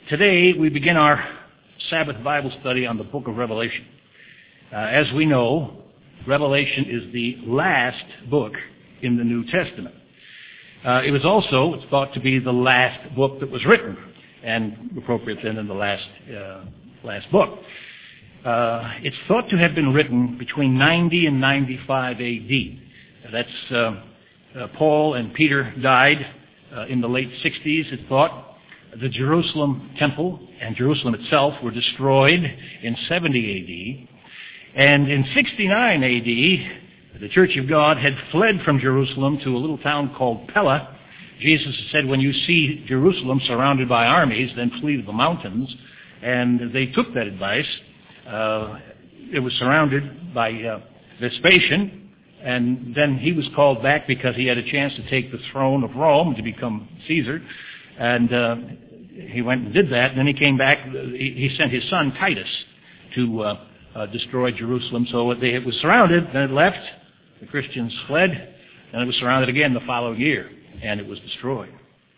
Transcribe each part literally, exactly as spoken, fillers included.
Today we begin our Sabbath Bible study on the book of Revelation. Uh, as we know, Revelation is the last book in the New Testament. Uh, it was also, it's thought to be the last book that was written, and appropriate then in the last, uh, last book. Uh, it's thought to have been written between ninety and ninety-five A D. That's, uh, uh, Paul and Peter died uh, in the late sixties, it's thought. The Jerusalem temple and Jerusalem itself were destroyed in seventy A D. And in sixty-nine A D, the Church of God had fled from Jerusalem to a little town called Pella. Jesus said, when you see Jerusalem surrounded by armies, then flee to the mountains. And they took that advice. Uh, it was surrounded by uh, Vespasian, and then he was called back because he had a chance to take the throne of Rome to become Caesar. And uh, he went and did that, and then he came back. He, he sent his son Titus to uh, uh, destroy Jerusalem. So they, it was surrounded, then it left. The Christians fled, and it was surrounded again the following year, and it was destroyed.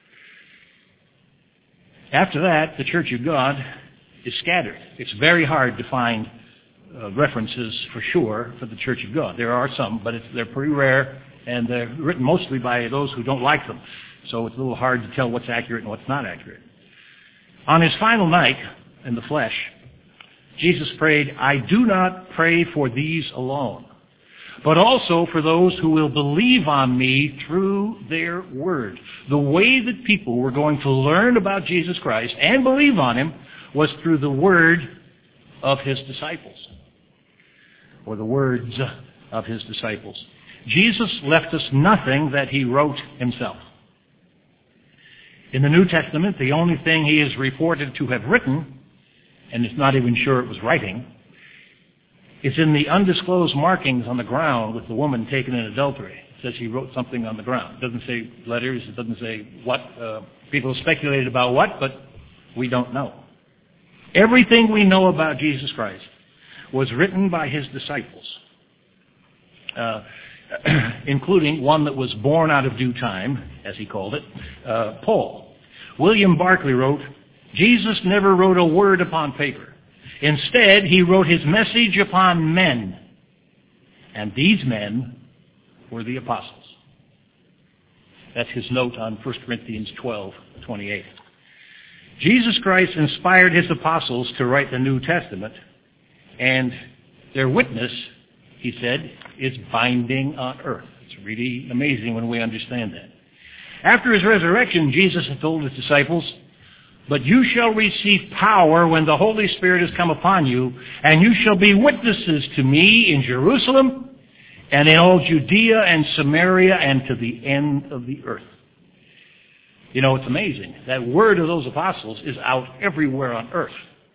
After that, the Church of God is scattered. It's very hard to find uh, references for sure for the Church of God. There are some, but it's, they're pretty rare, and they're written mostly by those who don't like them. So it's a little hard to tell what's accurate and what's not accurate. On his final night in the flesh, Jesus prayed, I do not pray for these alone, but also for those who will believe on me through their word. The way that people were going to learn about Jesus Christ and believe on him was through the word of his disciples, or the words of his disciples. Jesus left us nothing that he wrote himself. In the New Testament, the only thing he is reported to have written, and it's not even sure it was writing, is in the undisclosed markings on the ground with the woman taken in adultery. It says he wrote something on the ground. It doesn't say letters, it doesn't say what. Uh, people speculated about what, but we don't know. Everything we know about Jesus Christ was written by his disciples, uh, including one that was born out of due time, as he called it, uh, Paul. William Barclay wrote, Jesus never wrote a word upon paper. Instead, he wrote his message upon men. And these men were the apostles. That's his note on First Corinthians twelve twenty-eight. Jesus Christ inspired his apostles to write the New Testament, and their witness, he said, is binding on earth. It's really amazing when we understand that. After his resurrection, Jesus had told his disciples, but you shall receive power when the Holy Spirit has come upon you, and you shall be witnesses to me in Jerusalem and in all Judea and Samaria and to the end of the earth. You know, it's amazing. That word of those apostles is out everywhere on earth.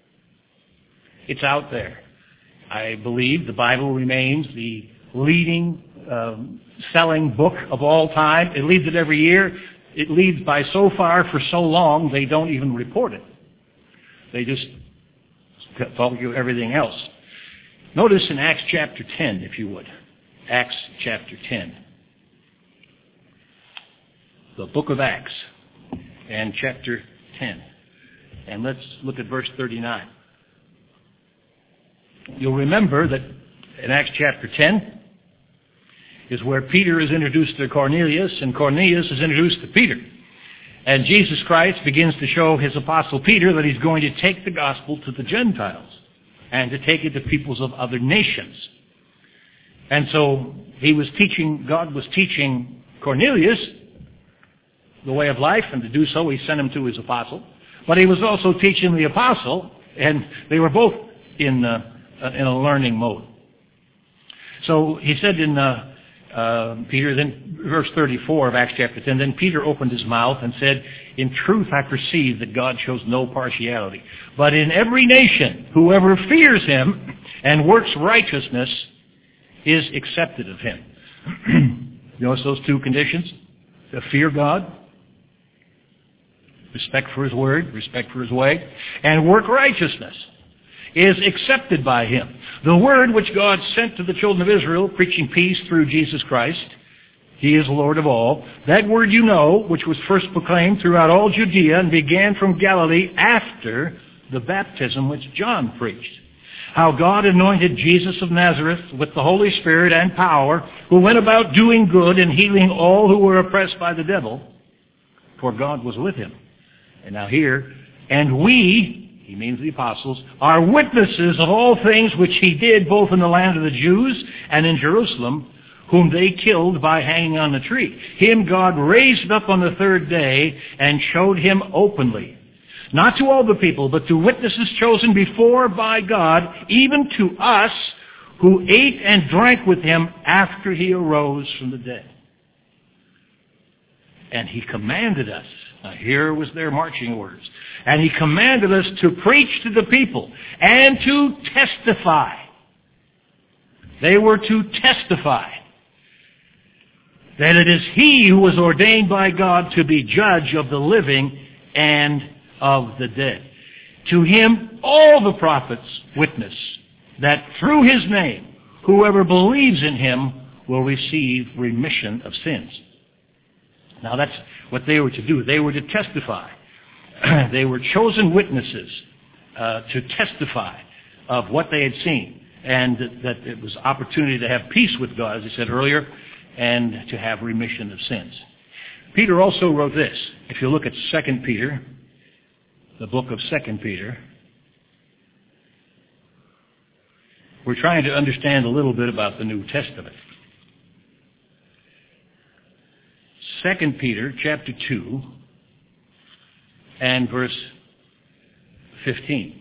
It's out there. I believe the Bible remains the leading, um, selling book of all time. It leads it every year. It leads by so far for so long they don't even report it. They just talk you everything else. Notice in Acts chapter ten, if you would. Acts chapter ten. The book of Acts and chapter ten. And let's look at verse thirty-nine. You'll remember that in Acts chapter ten is where Peter is introduced to Cornelius, and Cornelius is introduced to Peter. And Jesus Christ begins to show his apostle Peter that he's going to take the gospel to the Gentiles and to take it to peoples of other nations. And so he was teaching, God was teaching Cornelius the way of life, and to do so he sent him to his apostle. But he was also teaching the apostle, and they were both in uh, in a learning mode. So he said in uh, uh, Peter, then verse thirty-four of Acts chapter ten, then Peter opened his mouth and said, in truth I perceive that God shows no partiality, but in every nation whoever fears him and works righteousness is accepted of him. You notice those two conditions? To fear God, respect for his word, respect for his way, and work righteousness is accepted by him. The word which God sent to the children of Israel, preaching peace through Jesus Christ, He is Lord of all. That word you know, which was first proclaimed throughout all Judea and began from Galilee after the baptism which John preached. How God anointed Jesus of Nazareth with the Holy Spirit and power, who went about doing good and healing all who were oppressed by the devil, for God was with him. And now here, and we, he means the apostles, are witnesses of all things which he did both in the land of the Jews and in Jerusalem, whom they killed by hanging on the tree. Him God raised up on the third day and showed him openly, not to all the people, but to witnesses chosen before by God, even to us who ate and drank with him after he arose from the dead. And he commanded us, now here was their marching orders, and he commanded us to preach to the people and to testify. They were to testify that it is he who was ordained by God to be judge of the living and of the dead. To him all the prophets witness that through his name whoever believes in him will receive remission of sins. Now that's what they were to do. They were to testify. They were chosen witnesses uh, to testify of what they had seen, and that, that it was opportunity to have peace with God, as I said earlier, and to have remission of sins. Peter also wrote this. If you look at Second Peter, the book of Second Peter, we're trying to understand a little bit about the New Testament. Second Peter chapter two and verse fifteen.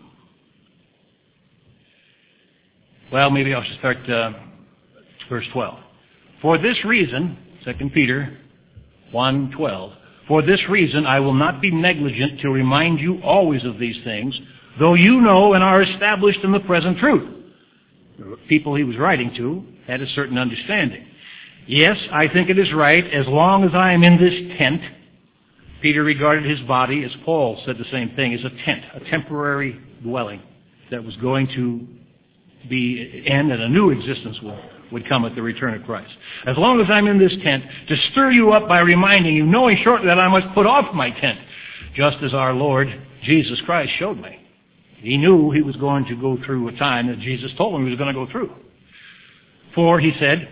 Well, maybe I should start uh, verse twelve. For this reason, Second Peter one twelve, for this reason I will not be negligent to remind you always of these things, though you know and are established in the present truth. The people he was writing to had a certain understanding. Yes, I think it is right, as long as I am in this tent. Peter regarded his body, as Paul said the same thing, as a tent, a temporary dwelling that was going to be end and a new existence will, would come at the return of Christ. As long as I'm in this tent, to stir you up by reminding you, knowing shortly that I must put off my tent, just as our Lord Jesus Christ showed me. He knew he was going to go through a time that Jesus told him he was going to go through. For, he said,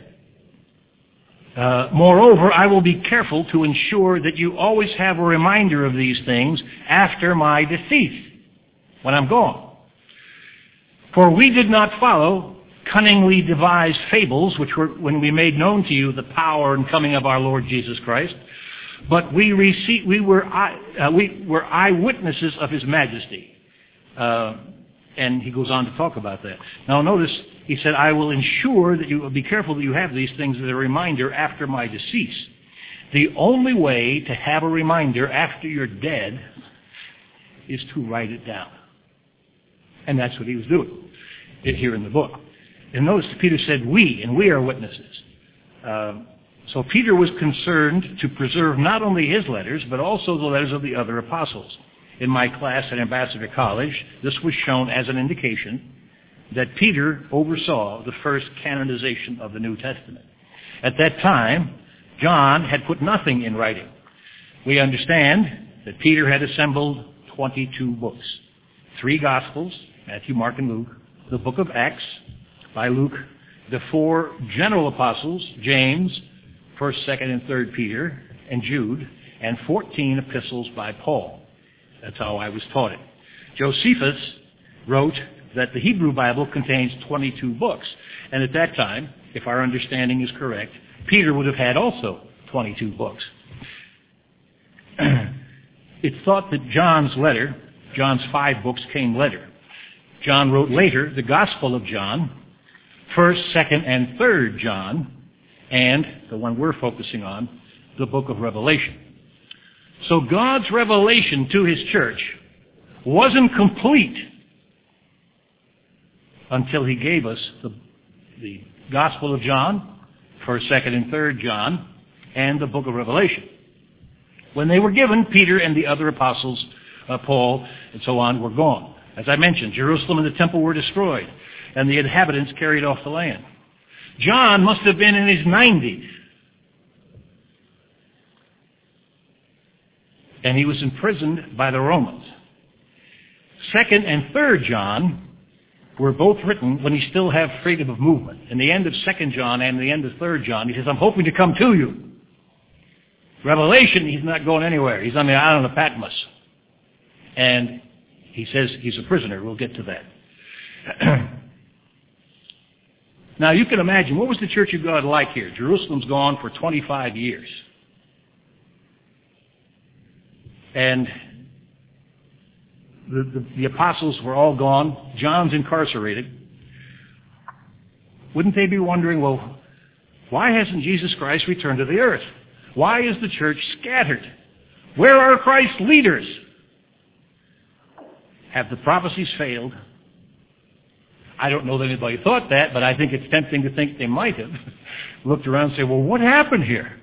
Uh, moreover, I will be careful to ensure that you always have a reminder of these things after my decease, when I'm gone. For we did not follow cunningly devised fables, which were when we made known to you the power and coming of our Lord Jesus Christ, but we received, we were eye, uh, we were eyewitnesses of his majesty. Uh, and he goes on to talk about that. Now notice, he said, I will ensure that you will be careful that you have these things as a reminder after my decease. The only way to have a reminder after you're dead is to write it down. And that's what he was doing here in the book. And notice Peter said, we, and we are witnesses. Uh, so Peter was concerned to preserve not only his letters, but also the letters of the other apostles. In my class at Ambassador College, this was shown as an indication that Peter oversaw the first canonization of the New Testament. At that time, John had put nothing in writing. We understand that Peter had assembled twenty-two books. Three Gospels, Matthew, Mark, and Luke, the book of Acts by Luke, the four general apostles, James, first, second, and third Peter, and Jude, and fourteen epistles by Paul. That's how I was taught it. Josephus wrote that the Hebrew Bible contains twenty-two books. And at that time, if our understanding is correct, Peter would have had also twenty-two books. It's thought that John's letter, John's five books, came later. John wrote later the Gospel of John, first, second, and third John, and the one we're focusing on, the book of Revelation. So God's revelation to his church wasn't complete until he gave us the, the Gospel of John, first, second, and third John, and the book of Revelation. When they were given, Peter and the other apostles, uh, Paul, and so on, were gone. As I mentioned, Jerusalem and the temple were destroyed, and the inhabitants carried off the land. John must have been in his nineties and he was imprisoned by the Romans. Second and Third John were both written when he still had freedom of movement. In the end of Second John and the end of Third John, he says, I'm hoping to come to you. Revelation, he's not going anywhere. He's on the island of Patmos. And he says he's a prisoner. We'll get to that. Now, you can imagine, what was the Church of God like here? Jerusalem's gone for twenty-five years. And the, the, the apostles were all gone. John's incarcerated. Wouldn't they be wondering, well, why hasn't Jesus Christ returned to the earth? Why is the church scattered? Where are Christ's leaders? Have the prophecies failed? I don't know that anybody thought that, but I think it's tempting to think they might have looked around and said, well, what happened here?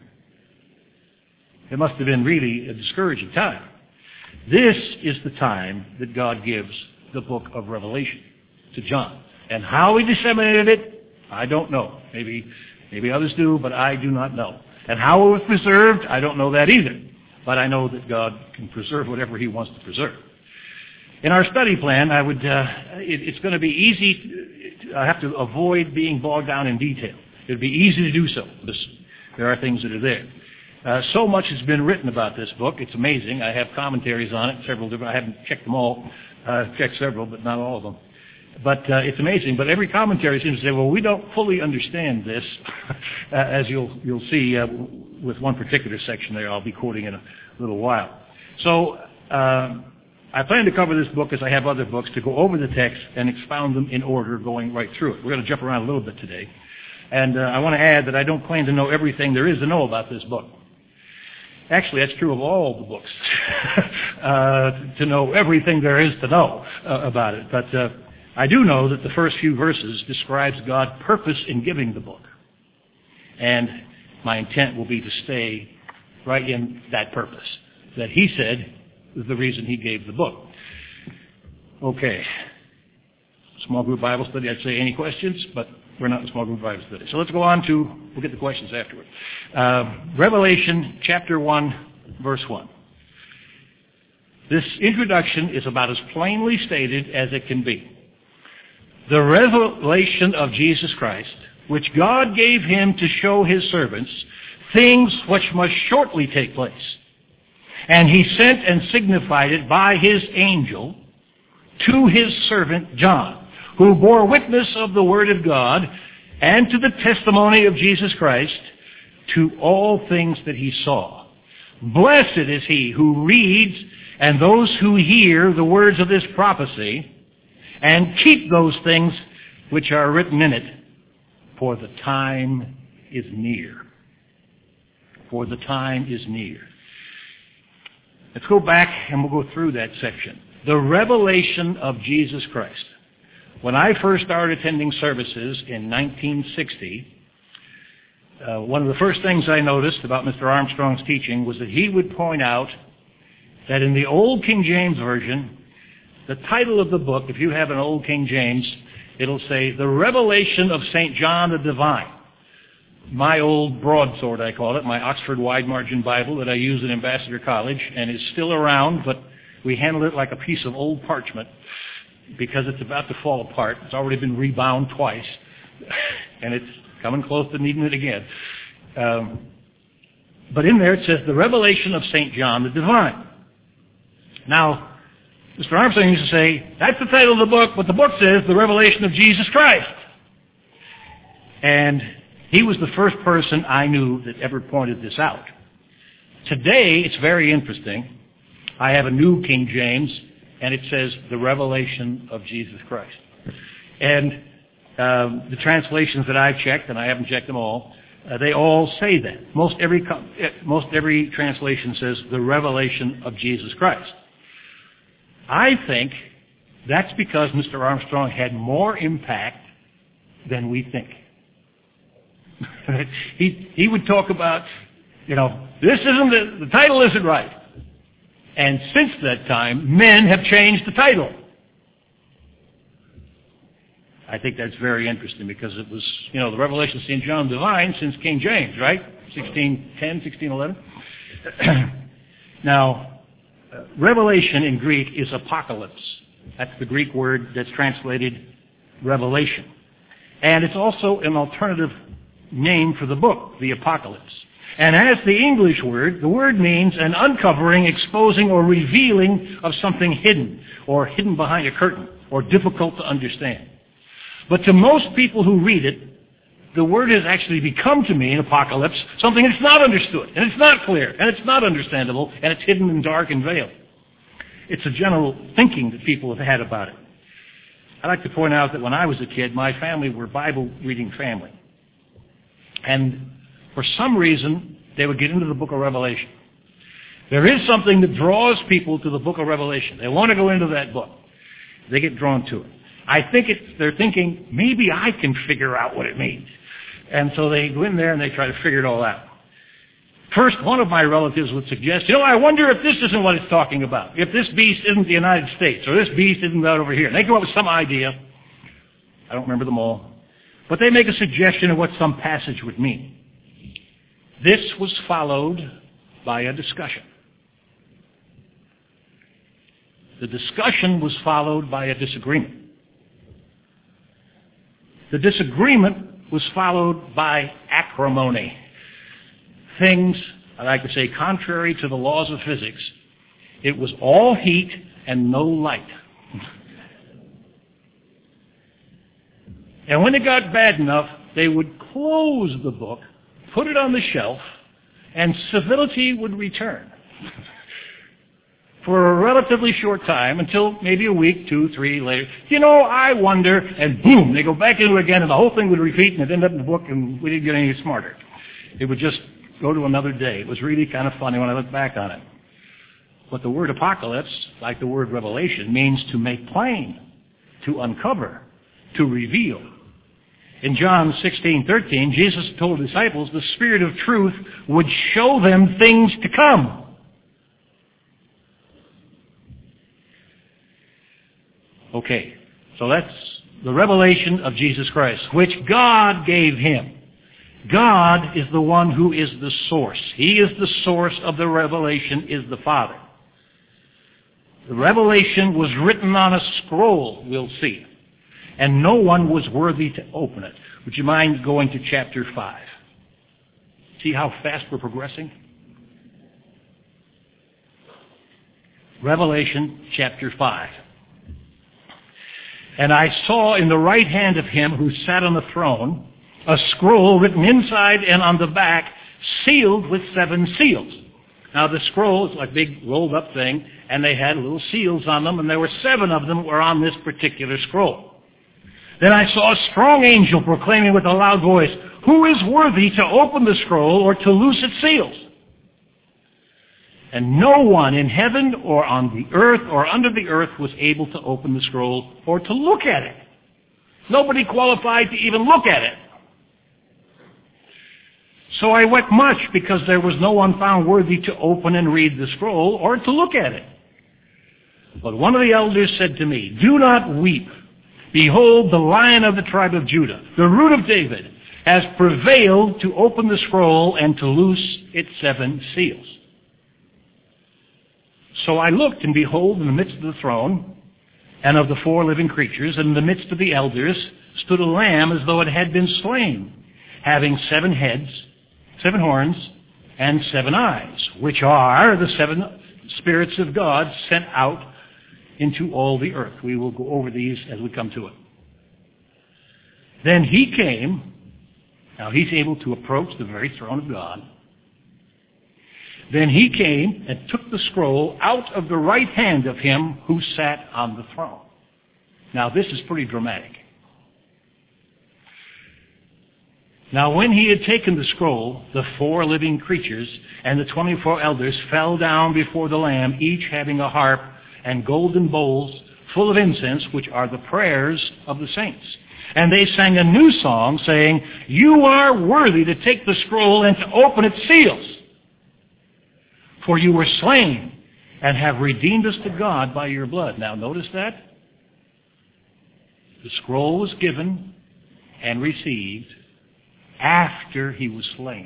It must have been really a discouraging time. This is the time that God gives the book of Revelation to John. And how he disseminated it, I don't know. Maybe, maybe others do, but I do not know. And how it was preserved, I don't know that either. But I know that God can preserve whatever he wants to preserve. In our study plan, I would, uh, it, it's going to be easy. To, I have to avoid being bogged down in detail. It would be easy to do so, because there are things that are there. Uh, so much has been written about this book. It's amazing. I have commentaries on it, several different. I haven't checked them all. Uh, checked several, but not all of them. But uh, it's amazing. But every commentary seems to say, well, we don't fully understand this, uh, as you'll you'll see uh, with one particular section there I'll be quoting in a little while. So uh, I plan to cover this book, as I have other books, to go over the text and expound them in order, going right through it. We're going to jump around a little bit today. And uh, I want to add that I don't claim to know everything there is to know about this book. Actually, that's true of all the books, uh, to know everything there is to know uh, about it. But uh, I do know that the first few verses describes God's purpose in giving the book. And my intent will be to stay right in that purpose that he said is the reason he gave the book. Okay. Small group Bible study, I'd say any questions, but we're not in small group Bible study. So let's go on to, we'll get the questions afterward. Uh, Revelation chapter one, verse one. This introduction is about as plainly stated as it can be. The revelation of Jesus Christ, which God gave him to show his servants things which must shortly take place. And he sent and signified it by his angel to his servant John, who bore witness of the word of God and to the testimony of Jesus Christ, to all things that he saw. Blessed is he who reads and those who hear the words of this prophecy and keep those things which are written in it, for the time is near. For the time is near. Let's go back and we'll go through that section. The revelation of Jesus Christ. When I first started attending services in nineteen sixty, uh, one of the first things I noticed about Mister Armstrong's teaching was that he would point out that in the Old King James Version, the title of the book, if you have an Old King James, it'll say, The Revelation of Saint John the Divine. My old broadsword, I call it, my Oxford Wide Margin Bible that I use at Ambassador College, and is still around, but we handle it like a piece of old parchment because it's about to fall apart. It's already been rebound twice, and it's coming close to needing it again. Um, but in there it says, The Revelation of Saint John the Divine. Now, Mister Armstrong used to say, that's the title of the book, but the book says The Revelation of Jesus Christ. And he was the first person I knew that ever pointed this out. Today, it's very interesting. I have a new King James, and it says The Revelation of Jesus Christ. And um, the translations that I've checked, and I haven't checked them all, uh, they all say that. Most every, most every translation says The Revelation of Jesus Christ. I think that's because Mister Armstrong had more impact than we think. he he would talk about, you know, this isn't the, the title isn't right. And since that time, men have changed the title. I think that's very interesting because it was, you know, the Revelation of Saint John Divine since King James, right? sixteen ten, sixteen eleven. Now, Uh, Revelation in Greek is apocalypse. That's the Greek word that's translated revelation. And it's also an alternative name for the book, the apocalypse. And as the English word, the word means an uncovering, exposing, or revealing of something hidden, or hidden behind a curtain, or difficult to understand. But to most people who read it, the word has actually become to mean, apocalypse, something that's not understood, and it's not clear, and it's not understandable, and it's hidden and dark and veiled. It's a general thinking that people have had about it. I'd like to point out that when I was a kid, my family were a Bible-reading family. And for some reason, they would get into the book of Revelation. There is something that draws people to the book of Revelation. They want to go into that book. They get drawn to it. I think it's, they're thinking, maybe I can figure out what it means. And so they go in there and they try to figure it all out. First, one of my relatives would suggest, you know, I wonder if this isn't what it's talking about. If this beast isn't the United States, or this beast isn't out over here. And they come up with some idea. I don't remember them all. But they make a suggestion of what some passage would mean. This was followed by a discussion. The discussion was followed by a disagreement. The disagreement was followed by acrimony. Things, I like to say, contrary to the laws of physics. It was all heat and no light. And when it got bad enough, they would close the book, put it on the shelf, and civility would return. For a relatively short time, until maybe a week, two, three later. You know, I wonder, and boom, they go back into it again, and the whole thing would repeat, and it ended up in the book, and we didn't get any smarter. It would just go to another day. It was really kind of funny when I look back on it. But the word apocalypse, like the word revelation, means to make plain, to uncover, to reveal. In John sixteen thirteen, Jesus told the disciples the Spirit of truth would show them things to come. Okay, so that's the revelation of Jesus Christ, which God gave him. God is the one who is the source. He is the source of the revelation, is the Father. The revelation was written on a scroll, we'll see, and no one was worthy to open it. Would you mind going to chapter five? See how fast we're progressing? Revelation chapter five. And I saw in the right hand of him who sat on the throne a scroll written inside and on the back, sealed with seven seals. Now the scroll is like a big rolled up thing, and they had little seals on them, and there were seven of them were on this particular scroll. Then I saw a strong angel proclaiming with a loud voice, "Who is worthy to open the scroll or to loose its seals?" And no one in heaven or on the earth or under the earth was able to open the scroll or to look at it. Nobody qualified to even look at it. So I wept much because there was no one found worthy to open and read the scroll or to look at it. But one of the elders said to me, "Do not weep. Behold, the Lion of the tribe of Judah, the Root of David, has prevailed to open the scroll and to loose its seven seals." So I looked, and behold, in the midst of the throne and of the four living creatures, and in the midst of the elders, stood a lamb as though it had been slain, having seven heads, seven horns, and seven eyes, which are the seven spirits of God sent out into all the earth. We will go over these as we come to it. Then he came. Now he's able to approach the very throne of God. Then he came and took the scroll out of the right hand of him who sat on the throne. Now this is pretty dramatic. Now when he had taken the scroll, the four living creatures and the twenty-four elders fell down before the Lamb, each having a harp and golden bowls full of incense, which are the prayers of the saints. And they sang a new song, saying, "You are worthy to take the scroll and to open its seals. For you were slain and have redeemed us to God by your blood." Now notice that. The scroll was given and received after he was slain.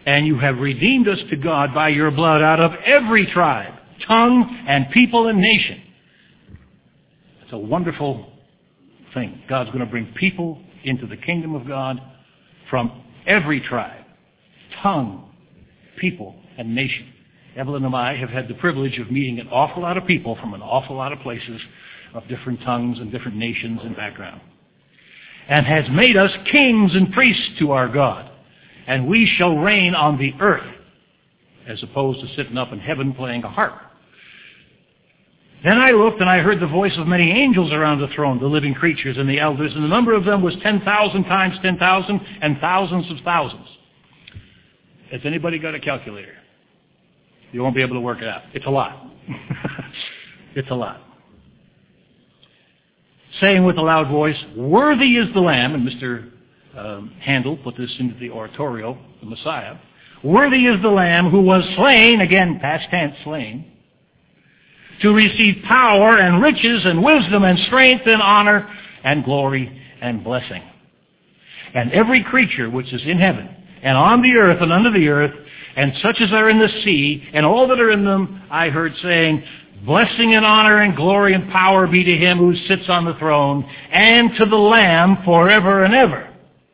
And you have redeemed us to God by your blood out of every tribe, tongue, and people and nation. It's a wonderful thing. God's going to bring people into the kingdom of God from every tribe, tongue, people, and nation. Evelyn and I have had the privilege of meeting an awful lot of people from an awful lot of places of different tongues and different nations and background. And has made us kings and priests to our God. And we shall reign on the earth, as opposed to sitting up in heaven playing a harp. Then I looked, and I heard the voice of many angels around the throne, the living creatures and the elders, and the number of them was ten thousand times ten thousand, and thousands of thousands. Has anybody got a calculator? You won't be able to work it out. It's a lot. It's a lot. Saying with a loud voice, "Worthy is the Lamb," and Mister Um, Handel put this into the oratorio, the Messiah. "Worthy is the Lamb who was slain," again, past tense, slain, "to receive power and riches and wisdom and strength and honor and glory and blessing. And every creature which is in heaven and on the earth and under the earth and such as are in the sea and all that are in them, I heard saying, blessing and honor and glory and power be to him who sits on the throne and to the Lamb forever and ever."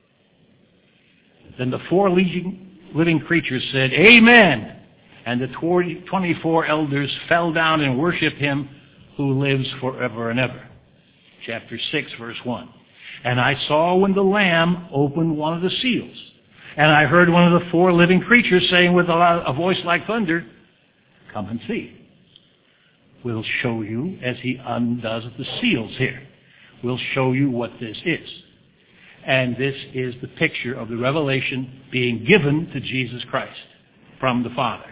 Then the four living creatures said, "Amen." And the twenty-four elders fell down and worshiped him who lives forever and ever. Chapter six, verse one. "And I saw when the Lamb opened one of the seals. And I heard one of the four living creatures saying with a, loud, a voice like thunder, 'Come and see. We'll show you,' as he undoes the seals here. "We'll show you what this is." And this is the picture of the revelation being given to Jesus Christ from the Father.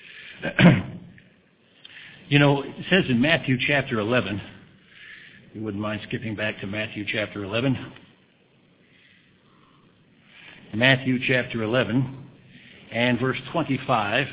You know, it says in Matthew chapter eleven, if you wouldn't mind skipping back to Matthew chapter eleven. Matthew chapter eleven and verse twenty-five.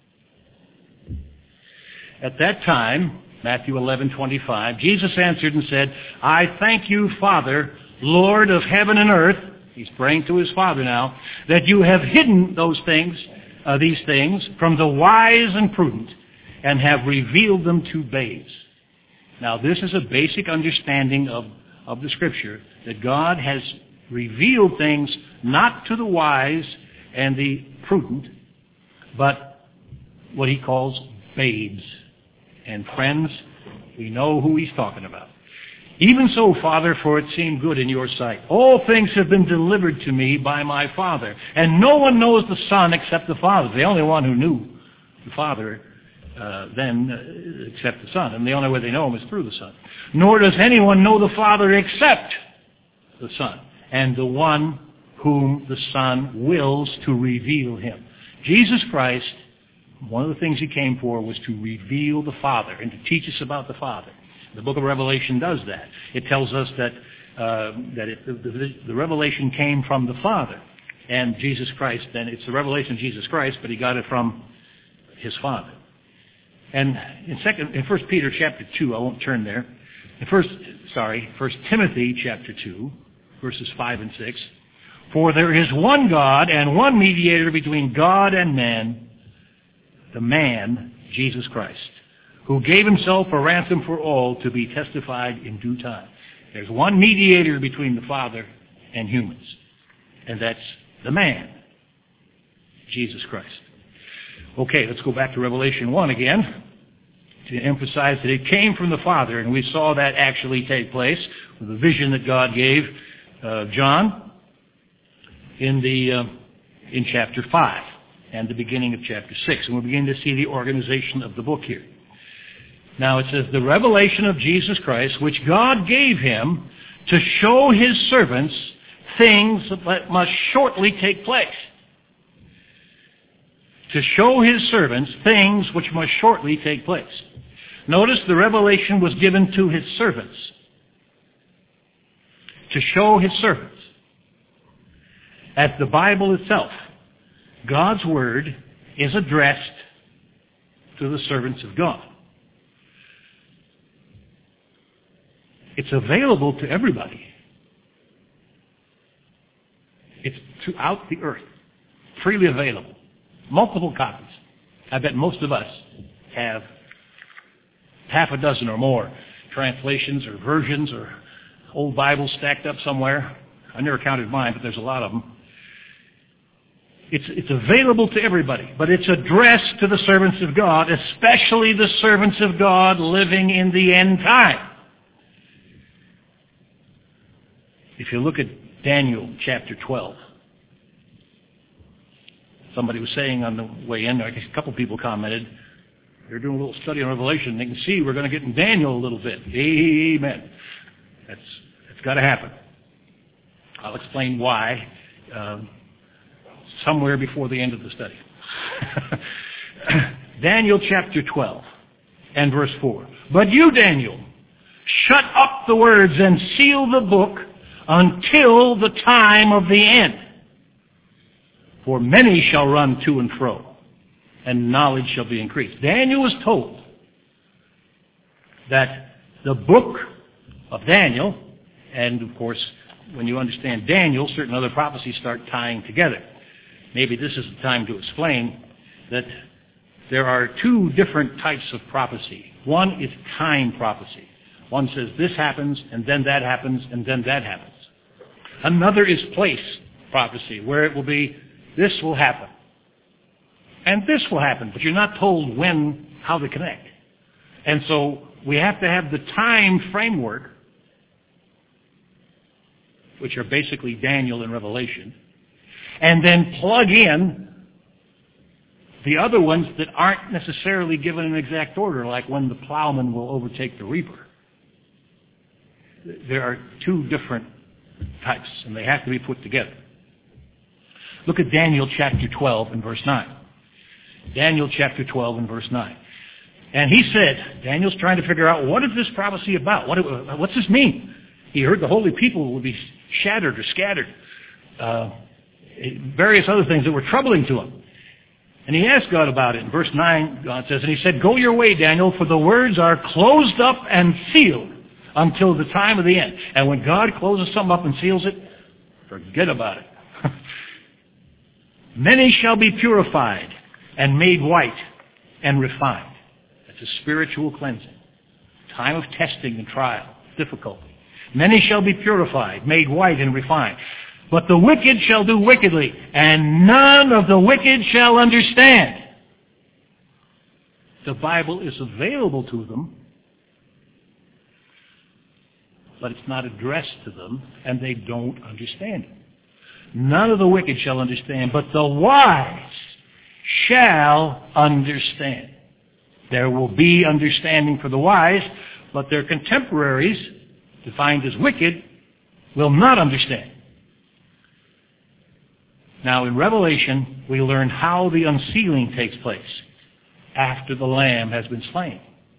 "At that time," Matthew eleven twenty-five, "Jesus answered and said, 'I thank you, Father, Lord of heaven and earth,'" he's praying to his Father now, "'that you have hidden those things, uh, these things from the wise and prudent, and have revealed them to babes.'" Now this is a basic understanding of, of the Scripture, that God has revealed things not to the wise and the prudent, but what he calls babes. And friends, we know who he's talking about. "Even so, Father, for it seemed good in your sight. All things have been delivered to me by my Father, and no one knows the Son except the Father." The only one who knew the Father uh, then uh, except the Son, and the only way they know him is through the Son. "Nor does anyone know the Father except the Son, and the one whom the Son wills to reveal him." Jesus Christ, one of the things he came for was to reveal the Father and to teach us about the Father. The book of Revelation does that. It tells us that uh, that it, the, the, the revelation came from the Father and Jesus Christ. And it's the revelation of Jesus Christ, but he got it from his Father. And in second, in First Peter chapter two, I won't turn there. In first, sorry, First Timothy chapter two, verses five and six. "For there is one God and one mediator between God and man, the man Jesus Christ, who gave himself a ransom for all, to be testified in due time." There's one mediator between the Father and humans, and that's the man, Jesus Christ. Okay, let's go back to Revelation one again to emphasize that it came from the Father, and we saw that actually take place with the vision that God gave uh, John in the uh, in chapter five and the beginning of chapter six, and we're beginning to see the organization of the book here. Now it says, "The revelation of Jesus Christ, which God gave him to show his servants things that must shortly take place." To show his servants things which must shortly take place. Notice the revelation was given to his servants. To show his servants. As the Bible itself, God's Word is addressed to the servants of God. It's available to everybody. It's throughout the earth, freely available. Multiple copies. I bet most of us have half a dozen or more translations or versions or old Bibles stacked up somewhere. I never counted mine, but there's a lot of them. It's, it's available to everybody, but it's addressed to the servants of God, especially the servants of God living in the end time. If you look at Daniel chapter twelve, somebody was saying on the way in, I guess a couple people commented, they're doing a little study on Revelation, they can see we're going to get in Daniel a little bit. Amen. That's, that's got to happen. I'll explain why um, somewhere before the end of the study. Daniel chapter twelve and verse four. But you, Daniel, shut up the words and seal the book until the time of the end. For many shall run to and fro, and knowledge shall be increased. Daniel was told that the book of Daniel, and of course, when you understand Daniel, certain other prophecies start tying together. Maybe this is the time to explain that there are two different types of prophecy. One is time prophecy. One says this happens, and then that happens, and then that happens. Another is place prophecy, where it will be, this will happen, and this will happen, but you're not told when, how to connect. And so we have to have the time framework, which are basically Daniel and Revelation, and then plug in the other ones that aren't necessarily given in exact order, like when the plowman will overtake the reaper. There are two different types, and they have to be put together. Look at Daniel chapter twelve and verse nine. Daniel chapter twelve and verse nine. And he said, Daniel's trying to figure out, what is this prophecy about? What, what's this mean? He heard the holy people would be shattered or scattered. Uh, various other things that were troubling to him. And he asked God about it. In verse nine, God says, and he said, go your way, Daniel, for the words are closed up and sealed until the time of the end. And when God closes something up and seals it, forget about it. Many shall be purified and made white and refined. That's a spiritual cleansing. Time of testing and trial, difficulty. Many shall be purified, made white and refined. But the wicked shall do wickedly, and none of the wicked shall understand. The Bible is available to them, but it's not addressed to them, and they don't understand it. None of the wicked shall understand, but the wise shall understand. There will be understanding for the wise, but their contemporaries, defined as wicked, will not understand. Now, in Revelation, we learn how the unsealing takes place after the Lamb has been slain.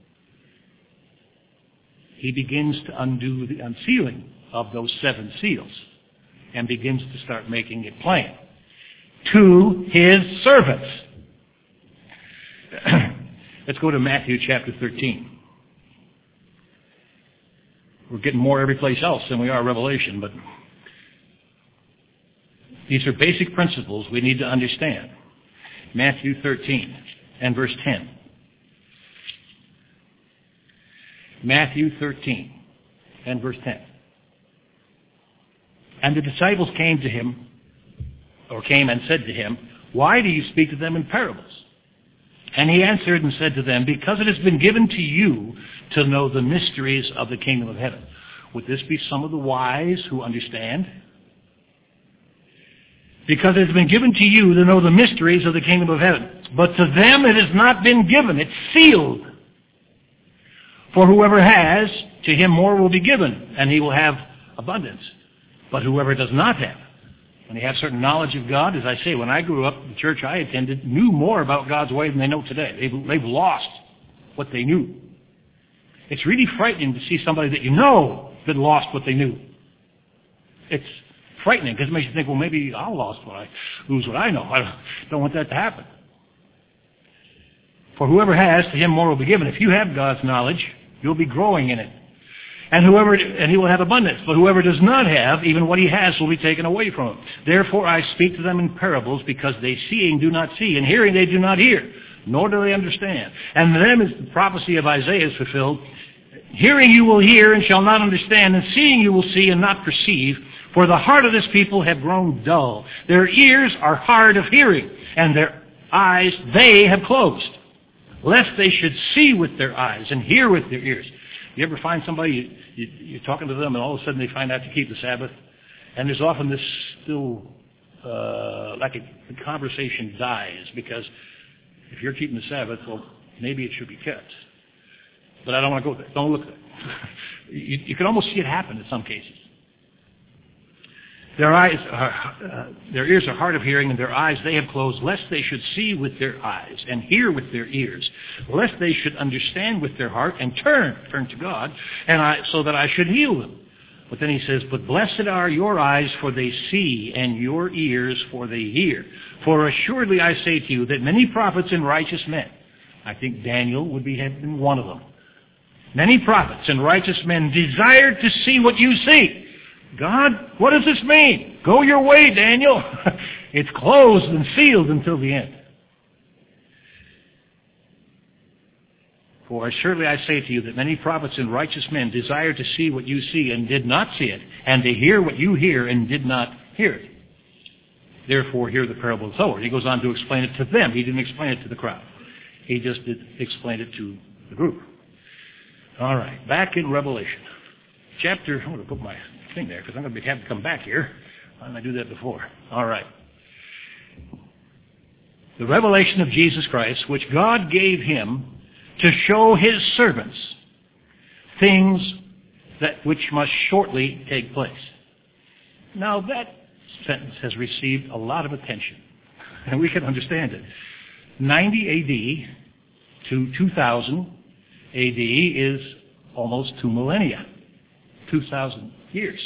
He begins to undo the unsealing of those seven seals and begins to start making it plain to his servants. Let's go to Matthew chapter thirteen. We're getting more every place else than we are Revelation, but these are basic principles we need to understand. Matthew thirteen and verse ten. Matthew thirteen and verse ten. And the disciples came to him, or came and said to him, why do you speak to them in parables? And he answered and said to them, because it has been given to you to know the mysteries of the kingdom of heaven. Would this be some of the wise who understand? Because it has been given to you to know the mysteries of the kingdom of heaven. But to them it has not been given. It's sealed. For whoever has, to him more will be given, and he will have abundance. But whoever does not have, when they have certain knowledge of God, as I say, when I grew up, the church I attended knew more about God's way than they know today. They've, they've lost what they knew. It's really frightening to see somebody that you know that lost what they knew. It's frightening because it makes you think, well, maybe I'll lost what I, lose what I know. I don't want that to happen. For whoever has, to him more will be given. If you have God's knowledge, you'll be growing in it. And whoever, and he will have abundance. But whoever does not have, even what he has will be taken away from him. Therefore I speak to them in parables, because they seeing do not see, and hearing they do not hear, nor do they understand. And to them is the prophecy of Isaiah is fulfilled. Hearing you will hear and shall not understand, and seeing you will see and not perceive. For the heart of this people have grown dull. Their ears are hard of hearing, and their eyes they have closed, lest they should see with their eyes and hear with their ears. You ever find somebody, you, you, you're talking to them, and all of a sudden they find out to keep the Sabbath? And there's often this still, uh, like a, the conversation dies, because if you're keeping the Sabbath, well, maybe it should be kept. But I don't want to go there. Don't look there. you, you can almost see it happen in some cases. Their eyes, are, uh, their ears are hard of hearing, and their eyes they have closed, lest they should see with their eyes and hear with their ears, lest they should understand with their heart and turn, turn to God, and I, so that I should heal them. But then he says, but blessed are your eyes, for they see, and your ears, for they hear. For assuredly I say to you that many prophets and righteous men, I think Daniel would be have been one of them, many prophets and righteous men desired to see what you see. God, what does this mean? Go your way, Daniel. It's closed and sealed until the end. For surely I say to you that many prophets and righteous men desire to see what you see and did not see it, and to hear what you hear and did not hear it. Therefore hear the parable of the sower. He goes on to explain it to them. He didn't explain it to the crowd. He just did explain it to the group. All right, back in Revelation. Chapter, I'm going to put my thing there because I'm going to have to come back here. Why didn't I do that before? All right. The revelation of Jesus Christ, which God gave him to show his servants things that which must shortly take place. Now that sentence has received a lot of attention, and we can understand it. ninety A D to two thousand A D is almost two millennia, two thousand years.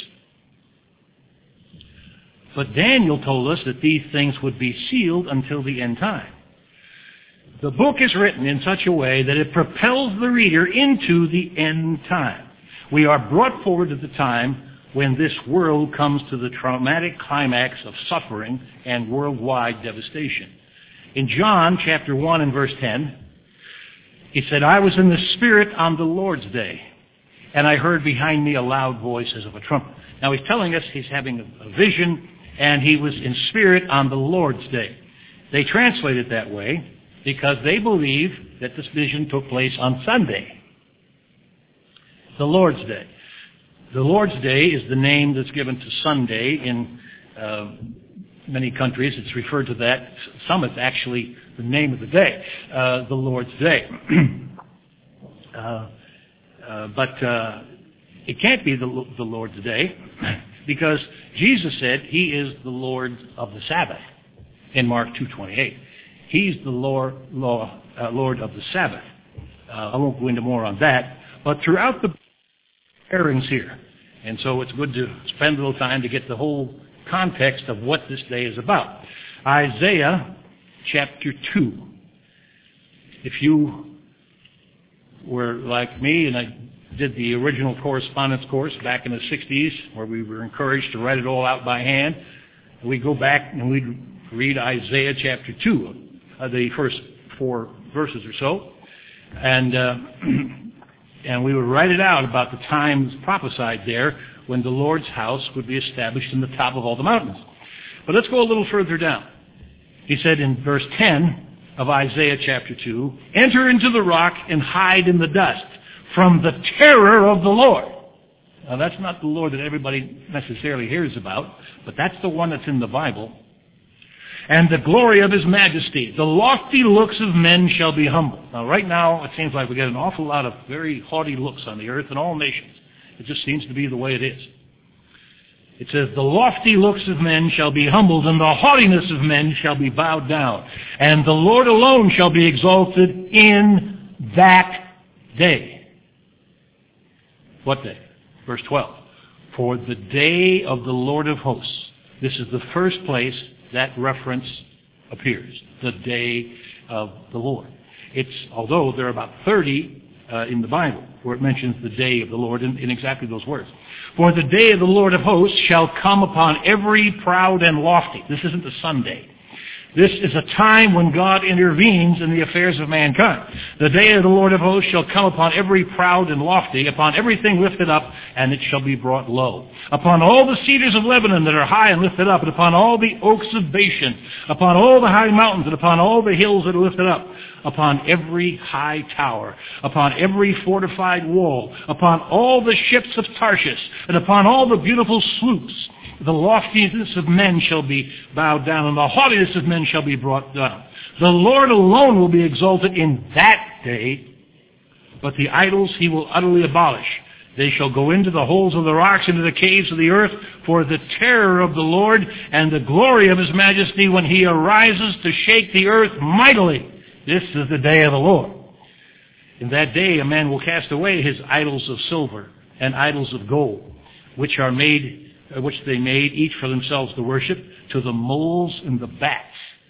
But Daniel told us that these things would be sealed until the end time. The book is written in such a way that it propels the reader into the end time. We are brought forward to the time when this world comes to the traumatic climax of suffering and worldwide devastation. In John chapter one and verse ten, he said, I was in the Spirit on the Lord's day, and I heard behind me a loud voice as of a trumpet. Now he's telling us he's having a vision, and he was in spirit on the Lord's day. They translate it that way because they believe that this vision took place on Sunday, the Lord's day. The Lord's day is the name that's given to Sunday in uh, many countries. It's referred to that. Some it's actually the name of the day, uh, the Lord's day. uh, uh, but uh, it can't be the, the Lord's day because Jesus said he is the Lord of the Sabbath in Mark two twenty-eight. He's the Lord, Lord, uh, Lord of the Sabbath. Uh, I won't go into more on that. But throughout the pairings here, and so it's good to spend a little time to get the whole context of what this day is about. Isaiah chapter two. If you were like me, and I did the original correspondence course back in the sixties, where we were encouraged to write it all out by hand, we go back and we read Isaiah chapter two, uh, the first four verses or so, and uh, and we would write it out about the times prophesied there when the Lord's house would be established in the top of all the mountains. But let's go a little further down. He said in verse ten of Isaiah chapter two, enter into the rock and hide in the dust from the terror of the Lord. Now that's not the Lord that everybody necessarily hears about, but that's the one that's in the Bible. And the glory of his majesty. The lofty looks of men shall be humbled. Now right now it seems like we get an awful lot of very haughty looks on the earth in all nations. It just seems to be the way it is. It says, the lofty looks of men shall be humbled, and the haughtiness of men shall be bowed down. And the Lord alone shall be exalted in that day. What day? Verse twelve. For the day of the Lord of hosts. This is the first place that reference appears. The day of the Lord. It's, although there are about thirty uh, in the Bible, where it mentions the day of the Lord in, in exactly those words. For the day of the Lord of hosts shall come upon every proud and lofty. This isn't the Sunday. This is a time when God intervenes in the affairs of mankind. The day of the Lord of hosts shall come upon every proud and lofty, upon everything lifted up, and it shall be brought low. Upon all the cedars of Lebanon that are high and lifted up, and upon all the oaks of Bashan, upon all the high mountains, and upon all the hills that are lifted up, upon every high tower, upon every fortified wall, upon all the ships of Tarshish, and upon all the beautiful sloops. The loftiness of men shall be bowed down, and the haughtiness of men shall be brought down. The Lord alone will be exalted in that day, but the idols he will utterly abolish. They shall go into the holes of the rocks, into the caves of the earth, for the terror of the Lord and the glory of his majesty when he arises to shake the earth mightily. This is the day of the Lord. In that day a man will cast away his idols of silver and idols of gold, which are made which they made, each for themselves to worship, to the moles and the bats.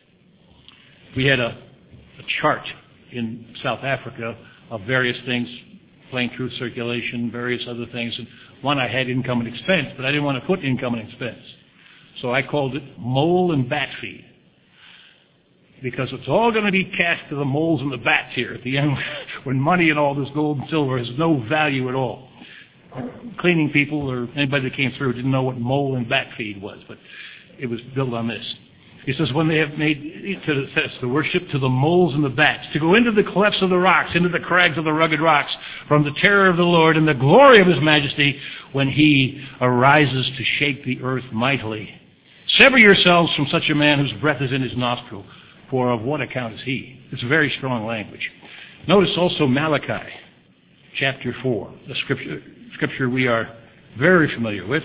We had a, a chart in South Africa of various things, plain truth circulation, various other things. And one I had income and expense, but I didn't want to put income and expense. So I called it mole and bat feed. Because it's all going to be cast to the moles and the bats here at the end, when money and all this gold and silver has no value at all. Cleaning people or anybody that came through didn't know what mole and bat feed was, but it was built on this. He says, when they have made to the, to worship to the moles and the bats, to go into the clefts of the rocks, into the crags of the rugged rocks, from the terror of the Lord and the glory of his majesty, when he arises to shake the earth mightily. Sever yourselves from such a man whose breath is in his nostril, for of what account is he? It's very strong language. Notice also Malachi, chapter four, the scripture, scripture we are very familiar with.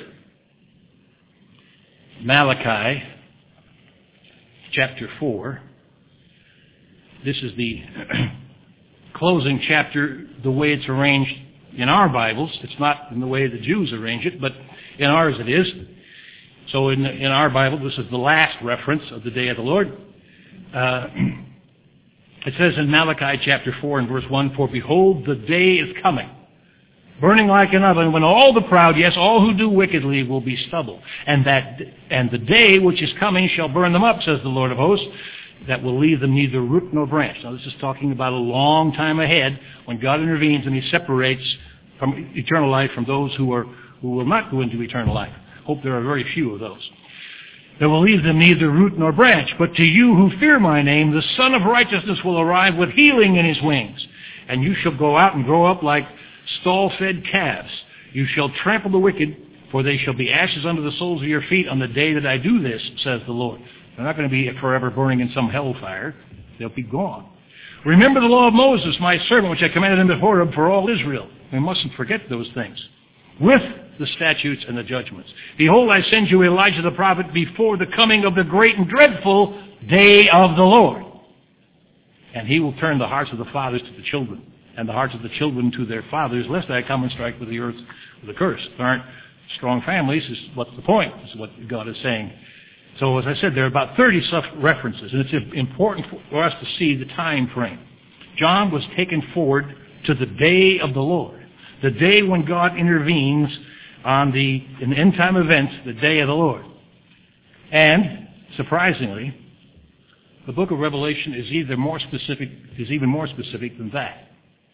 Malachi, chapter four. This is the closing chapter, the way it's arranged in our Bibles. It's not in the way the Jews arrange it, but in ours it is. So in, in our Bible, this is the last reference of the day of the Lord. Uh, it says in Malachi chapter four and verse one, for behold, the day is coming, burning like an oven, when all the proud, yes, all who do wickedly, will be stubble. And that, and the day which is coming shall burn them up, says the Lord of hosts, that will leave them neither root nor branch. Now this is talking about a long time ahead, when God intervenes and he separates from eternal life from those who are who will not go into eternal life. Hope there are very few of those. That will leave them neither root nor branch. But to you who fear my name, the Son of Righteousness will arrive with healing in his wings. And you shall go out and grow up like stall-fed calves. You shall trample the wicked, for they shall be ashes under the soles of your feet on the day that I do this, says the Lord. They're not going to be forever burning in some hellfire. They'll be gone. Remember the law of Moses, my servant, which I commanded him at Horeb for all Israel. We mustn't forget those things. With the statutes and the judgments. Behold, I send you Elijah the prophet before the coming of the great and dreadful day of the Lord. And he will turn the hearts of the fathers to the children, and the hearts of the children to their fathers, lest I come and strike with the earth with a curse. There aren't strong families, is what's the point, is what God is saying. So as I said, there are about thirty such references, and it's important for us to see the time frame. John was taken forward to the day of the Lord, the day when God intervenes on the in end time events, the day of the Lord. And surprisingly, the book of Revelation is either more specific, is even more specific than that.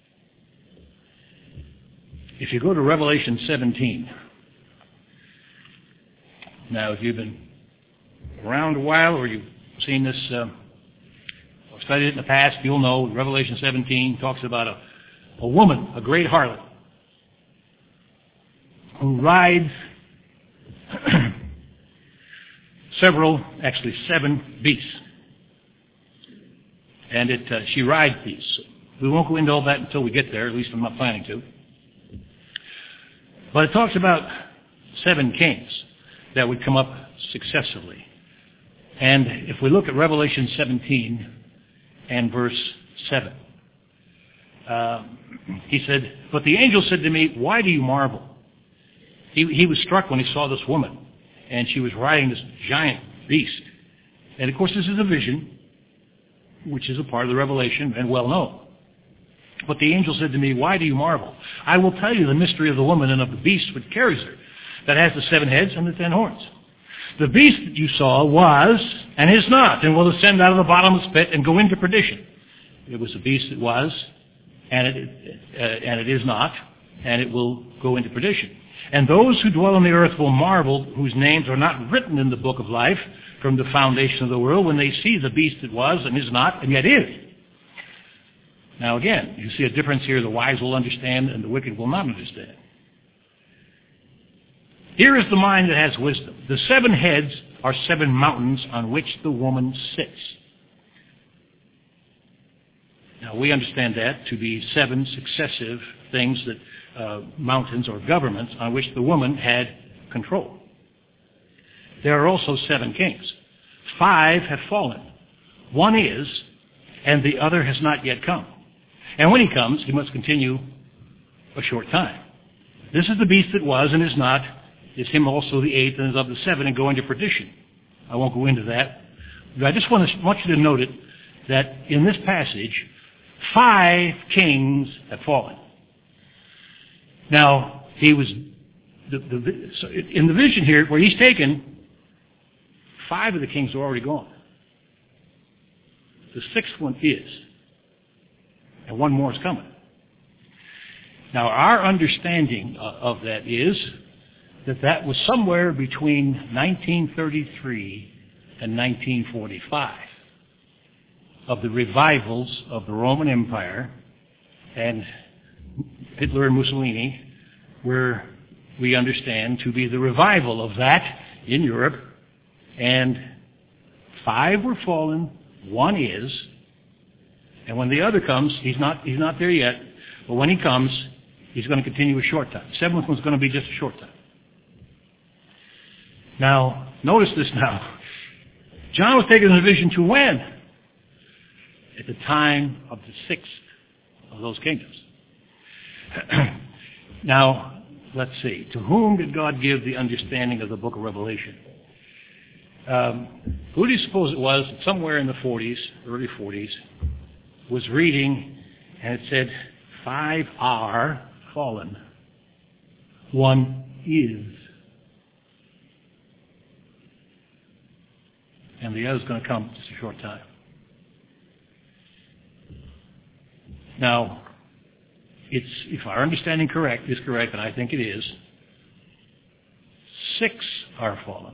If you go to Revelation seventeen, now if you've been around a while or you've seen this uh, or studied it in the past, you'll know Revelation seventeen talks about a, a woman, a great harlot, who rides several, actually seven beasts. And it, uh, she rides these. We won't go into all that until we get there, at least I'm not planning to. But it talks about seven kings that would come up successively. And if we look at Revelation seventeen and verse seven, uh, he said, but the angel said to me, why do you marvel? He, he was struck when he saw this woman, and she was riding this giant beast. And of course this is a vision, which is a part of the revelation and well known. But the angel said to me, why do you marvel? I will tell you the mystery of the woman and of the beast which carries her, that has the seven heads and the ten horns. The beast that you saw was and is not, and will ascend out of the bottomless pit and go into perdition. It was a beast that was, and it, uh, and it is not, and it will go into perdition. And those who dwell on the earth will marvel, whose names are not written in the book of life from the foundation of the world, when they see the beast that was and is not, and yet is. Now again, you see a difference here. The wise will understand and the wicked will not understand. Here is the mind that has wisdom. The seven heads are seven mountains on which the woman sits. Now we understand that to be seven successive things that uh, mountains or governments on which the woman had control. There are also seven kings. Five have fallen. One is, and the other has not yet come. And when he comes, he must continue a short time. This is the beast that was and is not. Is him also the eighth and is of the seven and go into perdition. I won't go into that. But I just want, to, want you to note it, that in this passage, five kings have fallen. Now, he was, the, the, so in the vision here, where he's taken, five of the kings are already gone. The sixth one is. And one more is coming. Now, our understanding of that is that that was somewhere between nineteen thirty-three and nineteen forty-five of the revivals of the Roman Empire, and Hitler and Mussolini were, we understand, to be the revival of that in Europe. And five were fallen, one is, and when the other comes, he's not, he's not there yet, but when he comes, he's going to continue a short time. Seventh one's going to be just a short time. Now, notice this now. John was taken in a vision to when? At the time of the sixth of those kingdoms. Now, let's see. To whom did God give the understanding of the book of Revelation? Um, who do you suppose it was, somewhere in the forties, early forties, was reading, and it said, five are fallen. One is. And the other's going to come just a short time. Now, it's, if our understanding correct is correct, and I think it is, six are fallen.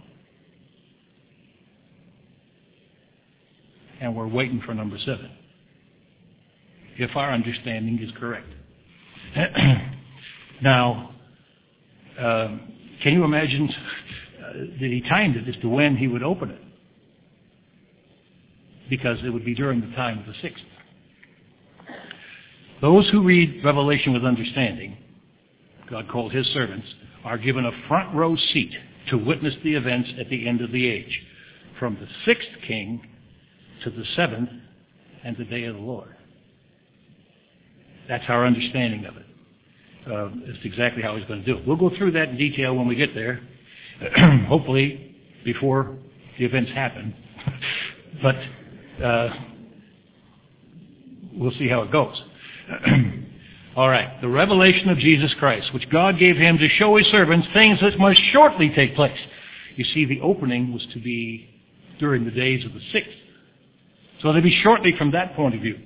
And we're waiting for number seven, if our understanding is correct. Now, uh, can you imagine uh, that he timed it as to when he would open it? Because it would be during the time of the sixth. Those who read Revelation with understanding, God called his servants, are given a front row seat to witness the events at the end of the age, from the sixth king to the seventh and the day of the Lord. That's our understanding of it. Uh, it's exactly how he's going to do it. We'll go through that in detail when we get there, hopefully before the events happen. But uh, we'll see how it goes. All right, the revelation of Jesus Christ, which God gave him to show his servants things that must shortly take place. You see, the opening was to be during the days of the sixth. So to be shortly from that point of view.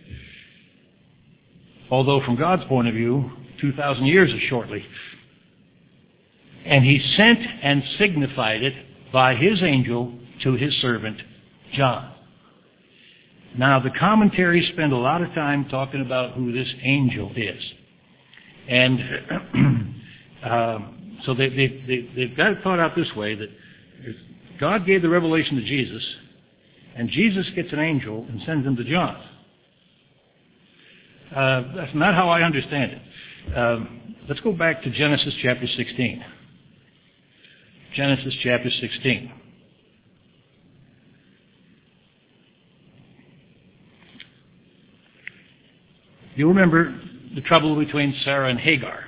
Although from God's point of view, two thousand years is shortly. And he sent and signified it by his angel to his servant John. Now, the commentaries spend a lot of time talking about who this angel is. And uh, so they, they, they, they've got it thought out this way, that God gave the revelation to Jesus, and Jesus gets an angel and sends him to John. Uh, that's not how I understand it. Um, let's go back to Genesis chapter sixteen. Genesis chapter sixteen. You remember the trouble between Sarah and Hagar.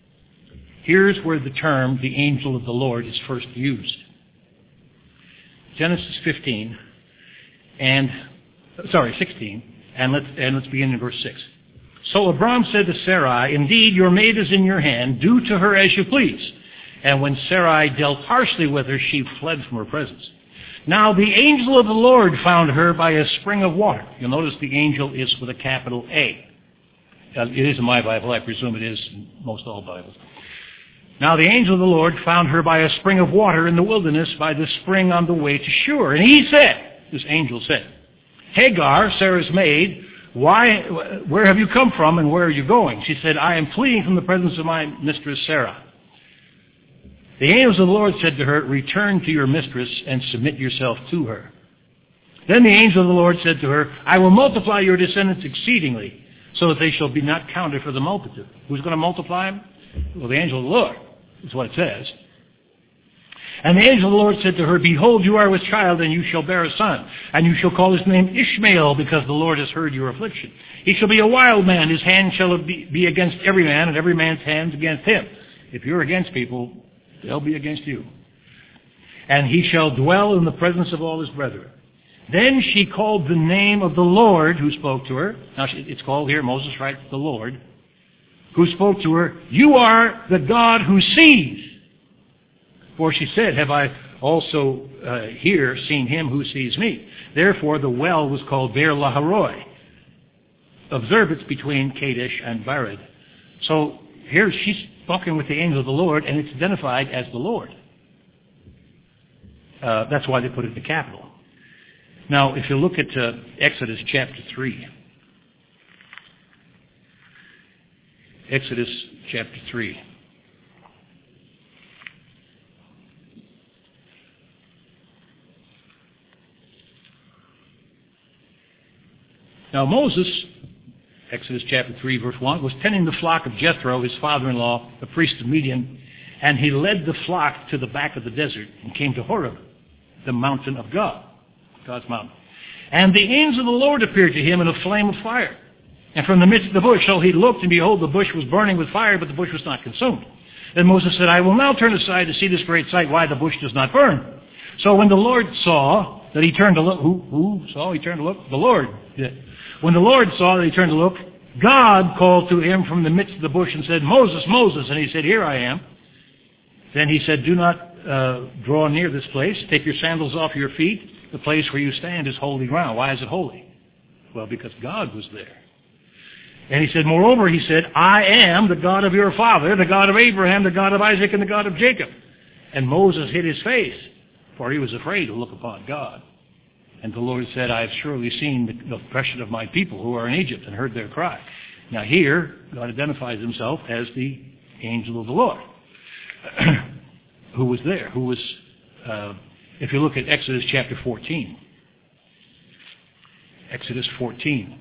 Here's where the term, the angel of the Lord, is first used. Genesis fifteen, and, sorry, sixteen, and let's, and let's begin in verse six. So Abram said to Sarai, indeed, your maid is in your hand. Do to her as you please. And when Sarai dealt harshly with her, she fled from her presence. Now the angel of the Lord found her by a spring of water. You'll notice the angel is with a capital A. Uh, it is in my Bible. I presume it is in most all Bibles. Now the angel of the Lord found her by a spring of water in the wilderness, by the spring on the way to Shur. And he said, this angel said, Hagar, Sarah's maid, why, where have you come from and where are you going? She said, I am fleeing from the presence of my mistress Sarah. The angels of the Lord said to her, return to your mistress and submit yourself to her. Then the angel of the Lord said to her, I will multiply your descendants exceedingly, so that they shall be not counted for the multitude. Who's going to multiply them? Well, the angel of the Lord is what it says. And the angel of the Lord said to her, behold, you are with child, and you shall bear a son, and you shall call his name Ishmael, because the Lord has heard your affliction. He shall be a wild man. His hand shall be against every man, and every man's hand against him. If you're against people, they'll be against you. And he shall dwell in the presence of all his brethren. Then she called the name of the Lord who spoke to her. Now, it's called here, Moses writes, the Lord, who spoke to her, you are the God who sees. For she said, have I also uh, here seen him who sees me? Therefore the well was called Beer Laharoi. Observe, it's between Kadesh and Bered. So here she's talking with the angel of the Lord, and it's identified as the Lord. Uh, that's why they put it in the capital. Now, if you look at uh, Exodus chapter three. Exodus chapter three. Now Moses, Exodus chapter three, verse one, was tending the flock of Jethro, his father-in-law, the priest of Midian, and he led the flock to the back of the desert and came to Horeb, the mountain of God, God's mountain. And the angel of the Lord appeared to him in a flame of fire. And from the midst of the bush, so he looked, and behold, the bush was burning with fire, but the bush was not consumed. Then Moses said, I will now turn aside to see this great sight, why the bush does not burn. So when the Lord saw that he turned to look, who, who saw he turned to look? The Lord did. When the Lord saw that he turned to look, God called to him from the midst of the bush and said, Moses, Moses. And he said, here I am. Then he said, do not uh, draw near this place. Take your sandals off your feet. The place where you stand is holy ground. Why is it holy? Well, because God was there. And he said, moreover, he said, I am the God of your father, the God of Abraham, the God of Isaac, and the God of Jacob. And Moses hid his face, for he was afraid to look upon God. And the Lord said, I have surely seen the oppression of my people who are in Egypt and heard their cry. Now here, God identifies himself as the angel of the Lord, who was there, who was, uh, if you look at Exodus chapter fourteen, Exodus fourteen,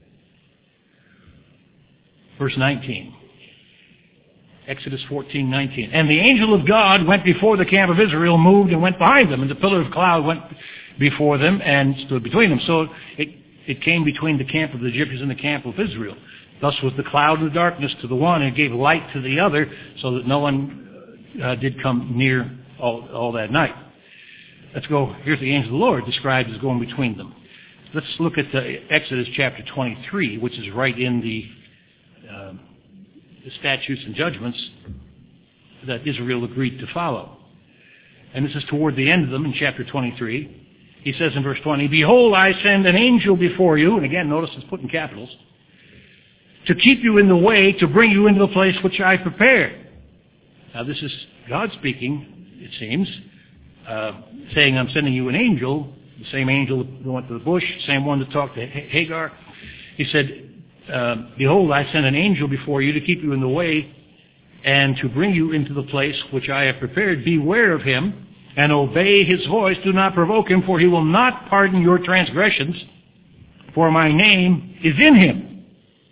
verse nineteen. Exodus fourteen, nineteen. And the angel of God went before the camp of Israel, moved and went behind them, and the pillar of cloud went before them and stood between them. So it, it came between the camp of the Egyptians and the camp of Israel. Thus was the cloud and the darkness to the one, and it gave light to the other, so that no one uh, did come near all, all that night. Let's go. Here's the angel of the Lord described as going between them. Let's look at the Exodus chapter twenty-three, which is right in the, uh, the statutes and judgments that Israel agreed to follow. And this is toward the end of them in chapter twenty-three. He says in verse twenty, behold, I send an angel before you, and again, notice it's put in capitals, to keep you in the way, to bring you into the place which I prepared. Now this is God speaking, it seems, uh, saying, I'm sending you an angel, the same angel that went to the bush, same one that talked to Hagar. He said, uh, behold, I send an angel before you to keep you in the way and to bring you into the place which I have prepared. Beware of him and obey his voice. Do not provoke him, for he will not pardon your transgressions, for my name is in him.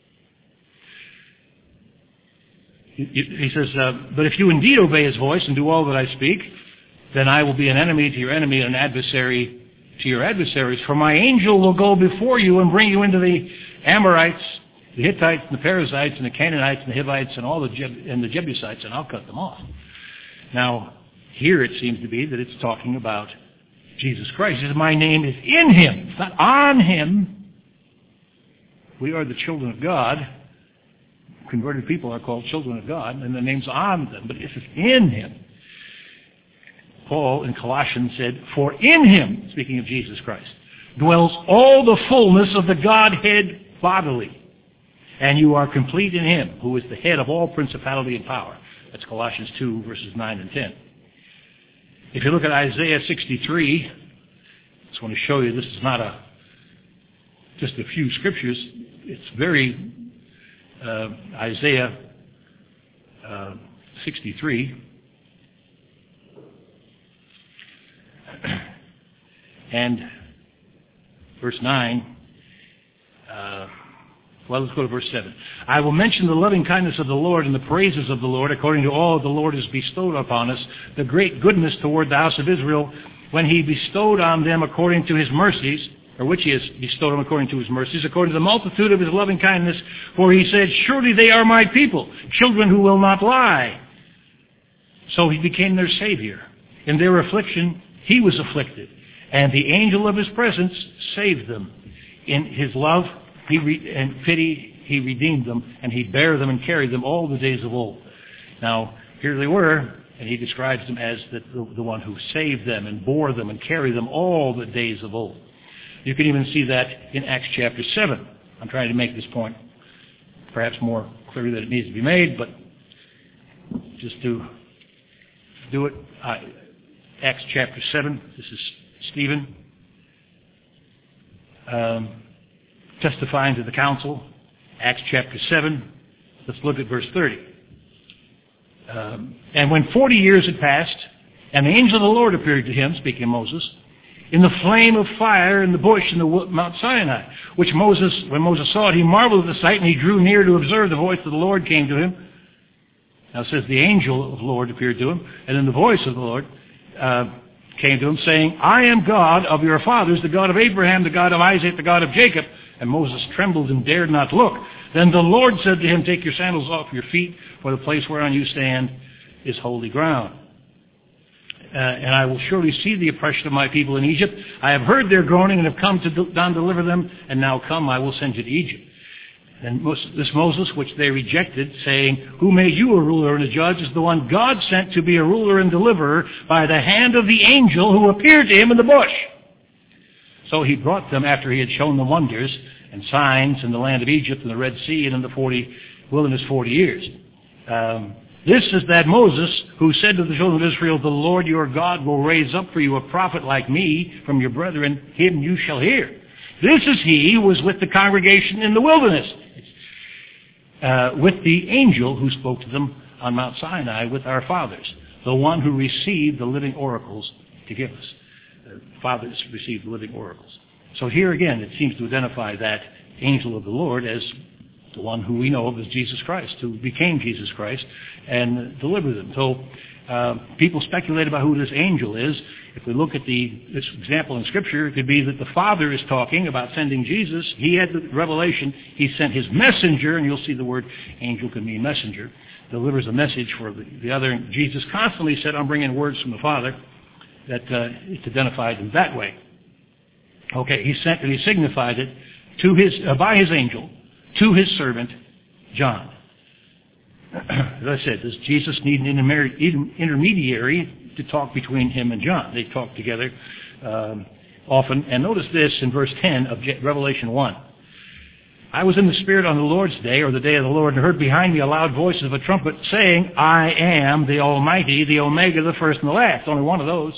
He says, uh, but if you indeed obey his voice and do all that I speak, then I will be an enemy to your enemy and an adversary to your adversaries. For my angel will go before you and bring you into the Amorites, the Hittites, and the Perizzites, and the Canaanites, and the Hivites, and all the Jeb- and the Jebusites, and I'll cut them off. Now, here it seems to be that it's talking about Jesus Christ. He says, my name is in him. It's not on him. We are the children of God. Converted people are called children of God, and the name's on them, but it's in him. Paul in Colossians said, for in him, speaking of Jesus Christ, dwells all the fullness of the Godhead bodily. And you are complete in him, who is the head of all principality and power. That's Colossians two, verses nine and ten. If you look at Isaiah sixty-three, I just want to show you this is not a just a few scriptures. It's very uh, Isaiah uh, sixty-three. And verse nine, uh, well, let's go to verse seven. I will mention the loving kindness of the Lord and the praises of the Lord according to all the Lord has bestowed upon us, the great goodness toward the house of Israel, when he bestowed on them according to his mercies, or which he has bestowed on them according to his mercies, according to the multitude of his loving kindness, for he said, surely they are my people, children who will not lie. So he became their Savior. In their affliction, he was afflicted, and the angel of his presence saved them. In his love he re- and pity he redeemed them, and he bare them and carried them all the days of old. Now, here they were, and he describes them as the, the, the one who saved them and bore them and carried them all the days of old. You can even see that in Acts chapter seven. I'm trying to make this point perhaps more clearly than it needs to be made, but just to do it, uh, Acts chapter seven, this is Stephen um, testifying to the council. Acts chapter seven, let's look at verse thirty. Um, and when forty years had passed, and the angel of the Lord appeared to him, speaking of Moses, in the flame of fire in the bush in the Mount Sinai, which Moses, when Moses saw it, he marveled at the sight, and he drew near to observe. The voice of the Lord came to him. Now it says the angel of the Lord appeared to him, and then the voice of the Lord uh, came to him, saying, I am God of your fathers, the God of Abraham, the God of Isaac, the God of Jacob. And Moses trembled and dared not look. Then the Lord said to him, take your sandals off your feet, for the place whereon you stand is holy ground. Uh, and I will surely see the oppression of my people in Egypt. I have heard their groaning and have come to do, down deliver them. And now come, I will send you to Egypt. And this Moses, which they rejected, saying, who made you a ruler and a judge, is the one God sent to be a ruler and deliverer by the hand of the angel who appeared to him in the bush. So he brought them after he had shown them wonders and signs in the land of Egypt and the Red Sea and in the forty wilderness forty years. Um, this is that Moses who said to the children of Israel, the Lord your God will raise up for you a prophet like me from your brethren, him you shall hear. This is he who was with the congregation in the wilderness, uh, with the angel who spoke to them on Mount Sinai with our fathers, the one who received the living oracles to give us. The fathers received the living oracles. So here again, it seems to identify that angel of the Lord as the one who we know of as Jesus Christ, who became Jesus Christ and delivered them. So uh, people speculate about who this angel is. If we look at the this example in Scripture, it could be that the Father is talking about sending Jesus. He had the revelation. He sent his messenger, and you'll see the word angel can mean messenger, delivers a message for the, the other. And Jesus constantly said, I'm bringing words from the Father. That uh, it's identified in that way. Okay, he sent and he signified it to his uh, by his angel to his servant John. As I said, does Jesus need an intermediary to talk between him and John? They talk together um, often. And notice this in verse ten of Revelation one. I was in the Spirit on the Lord's day, or the day of the Lord, and heard behind me a loud voice of a trumpet saying, I am the Almighty, the Omega, the first and the last. Only one of those.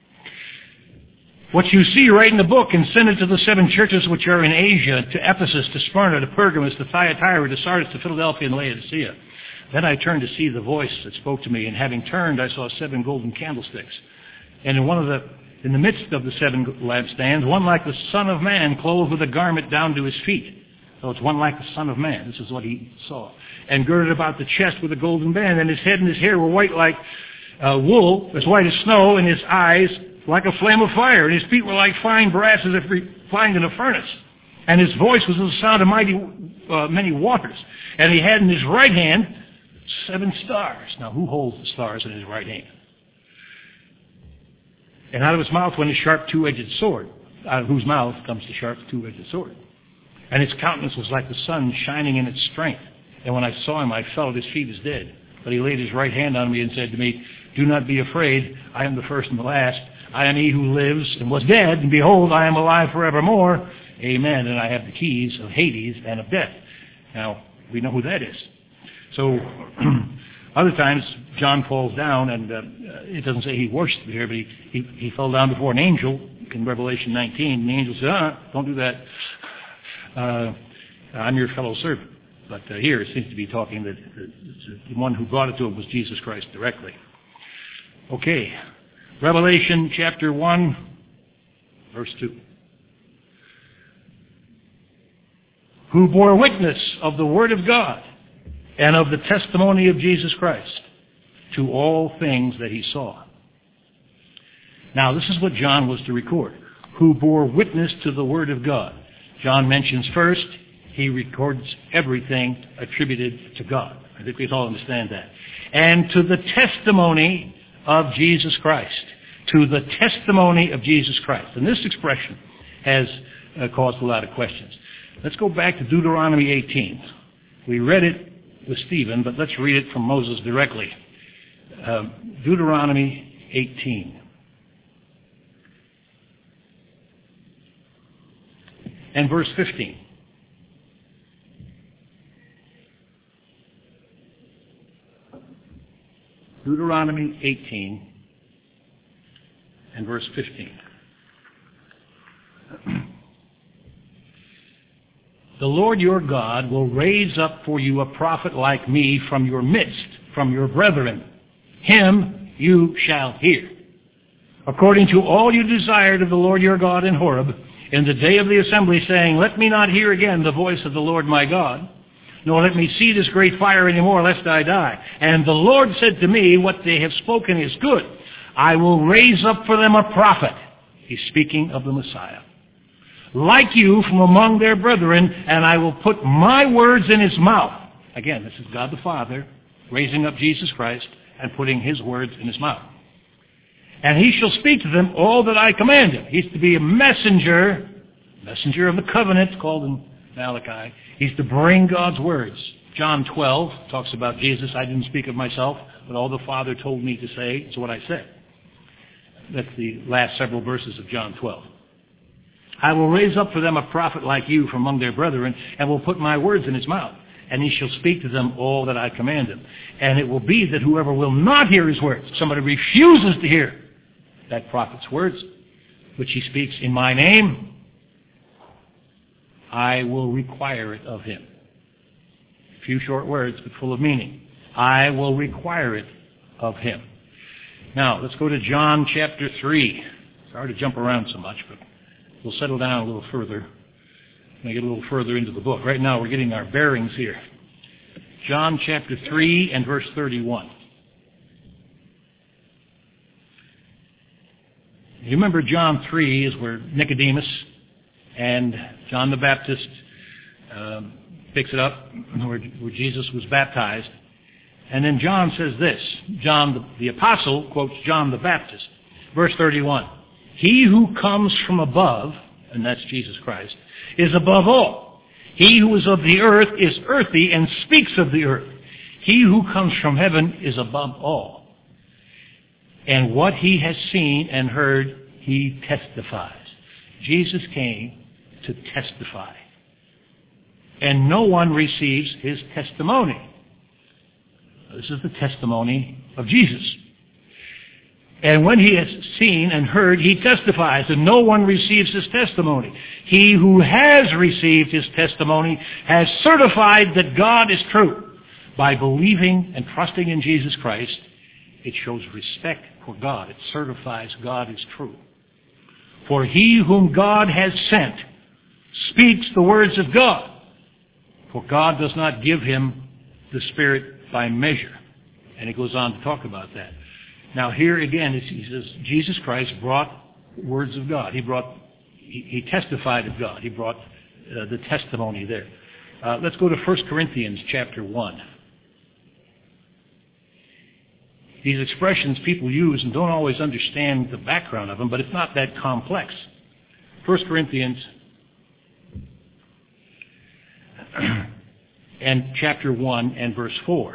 What you see, write in the book and send it to the seven churches which are in Asia, to Ephesus, to Smyrna, to Pergamos, to Thyatira, to Sardis, to Philadelphia, and Laodicea. Then I turned to see the voice that spoke to me, and having turned, I saw seven golden candlesticks. And in one of the, in the midst of the seven lampstands, one like the Son of Man, clothed with a garment down to his feet. So it's one like the Son of Man. This is what he saw. And girded about the chest with a golden band, and his head and his hair were white like uh, wool, as white as snow, and his eyes like a flame of fire, and his feet were like fine brass as if refined in a furnace. And his voice was the sound of mighty uh, many waters. And he had in his right hand seven stars. Now, who holds the stars in his right hand? And out of his mouth went a sharp two-edged sword, out of whose mouth comes the sharp two-edged sword. And his countenance was like the sun shining in its strength. And when I saw him, I fell at his feet as dead. But he laid his right hand on me and said to me, do not be afraid. I am the first and the last. I am he who lives and was dead, and behold, I am alive forevermore. Amen. And I have the keys of Hades and of death. Now, we know who that is. So, other times, John falls down, and uh, it doesn't say he worshipped here, but he, he, he fell down before an angel in Revelation nineteen. And the angel said, uh, don't do that. Uh, I'm your fellow servant. But uh, here it seems to be talking that the one who brought it to him was Jesus Christ directly. Okay. Revelation chapter one, verse two. Who bore witness of the word of God and of the testimony of Jesus Christ to all things that he saw. Now, this is what John was to record. Who bore witness to the word of God. John mentions first, he records everything attributed to God. I think we all understand that. And to the testimony of Jesus Christ. To the testimony of Jesus Christ. And this expression has uh, caused a lot of questions. Let's go back to Deuteronomy eighteen. We read it with Stephen, but let's read it from Moses directly. Uh, Deuteronomy eighteen. And verse fifteen. Deuteronomy eighteen and verse fifteen. The Lord your God will raise up for you a prophet like me from your midst, from your brethren. Him you shall hear. According to all you desired of the Lord your God in Horeb, in the day of the assembly, saying, let me not hear again the voice of the Lord my God, nor let me see this great fire any more, lest I die. And the Lord said to me, what they have spoken is good. I will raise up for them a prophet. He's speaking of the Messiah. Like you from among their brethren, and I will put my words in his mouth. Again, this is God the Father raising up Jesus Christ and putting his words in his mouth. And he shall speak to them all that I command him. He's to be a messenger, messenger of the covenant, called in Malachi. He's to bring God's words. John twelve talks about Jesus. I didn't speak of myself, but all the Father told me to say is what I said. That's the last several verses of John twelve. I will raise up for them a prophet like you from among their brethren, and will put my words in his mouth. And he shall speak to them all that I command him. And it will be that whoever will not hear his words, somebody refuses to hear that prophet's words, which he speaks in my name, I will require it of him. A few short words, but full of meaning. I will require it of him. Now, let's go to John chapter three. Sorry to jump around so much, but we'll settle down a little further. We'll get a little further into the book. Right now, we're getting our bearings here. John chapter three and verse thirty-one. You remember John three is where Nicodemus and John the Baptist um, picks it up, where, where Jesus was baptized. And then John says this. John the, the apostle quotes John the Baptist. Verse thirty-one. He who comes from above, and that's Jesus Christ, is above all. He who is of the earth is earthy and speaks of the earth. He who comes from heaven is above all. And what he has seen and heard, he testifies. Jesus came to testify. And no one receives his testimony. This is the testimony of Jesus. And when he has seen and heard, he testifies, and no one receives his testimony. He who has received his testimony has certified that God is true. By believing and trusting in Jesus Christ, it shows respect for God. It certifies God is true. For he whom God has sent speaks the words of God. For God does not give him the Spirit by measure. And he goes on to talk about that. Now here again, he says, Jesus Christ brought words of God. He brought, he, he testified of God. He brought uh, the testimony there. Uh, let's go to First Corinthians chapter one. these expressions people use and don't always understand the background of them, but it's not that complex. First Corinthians and chapter one and verse four.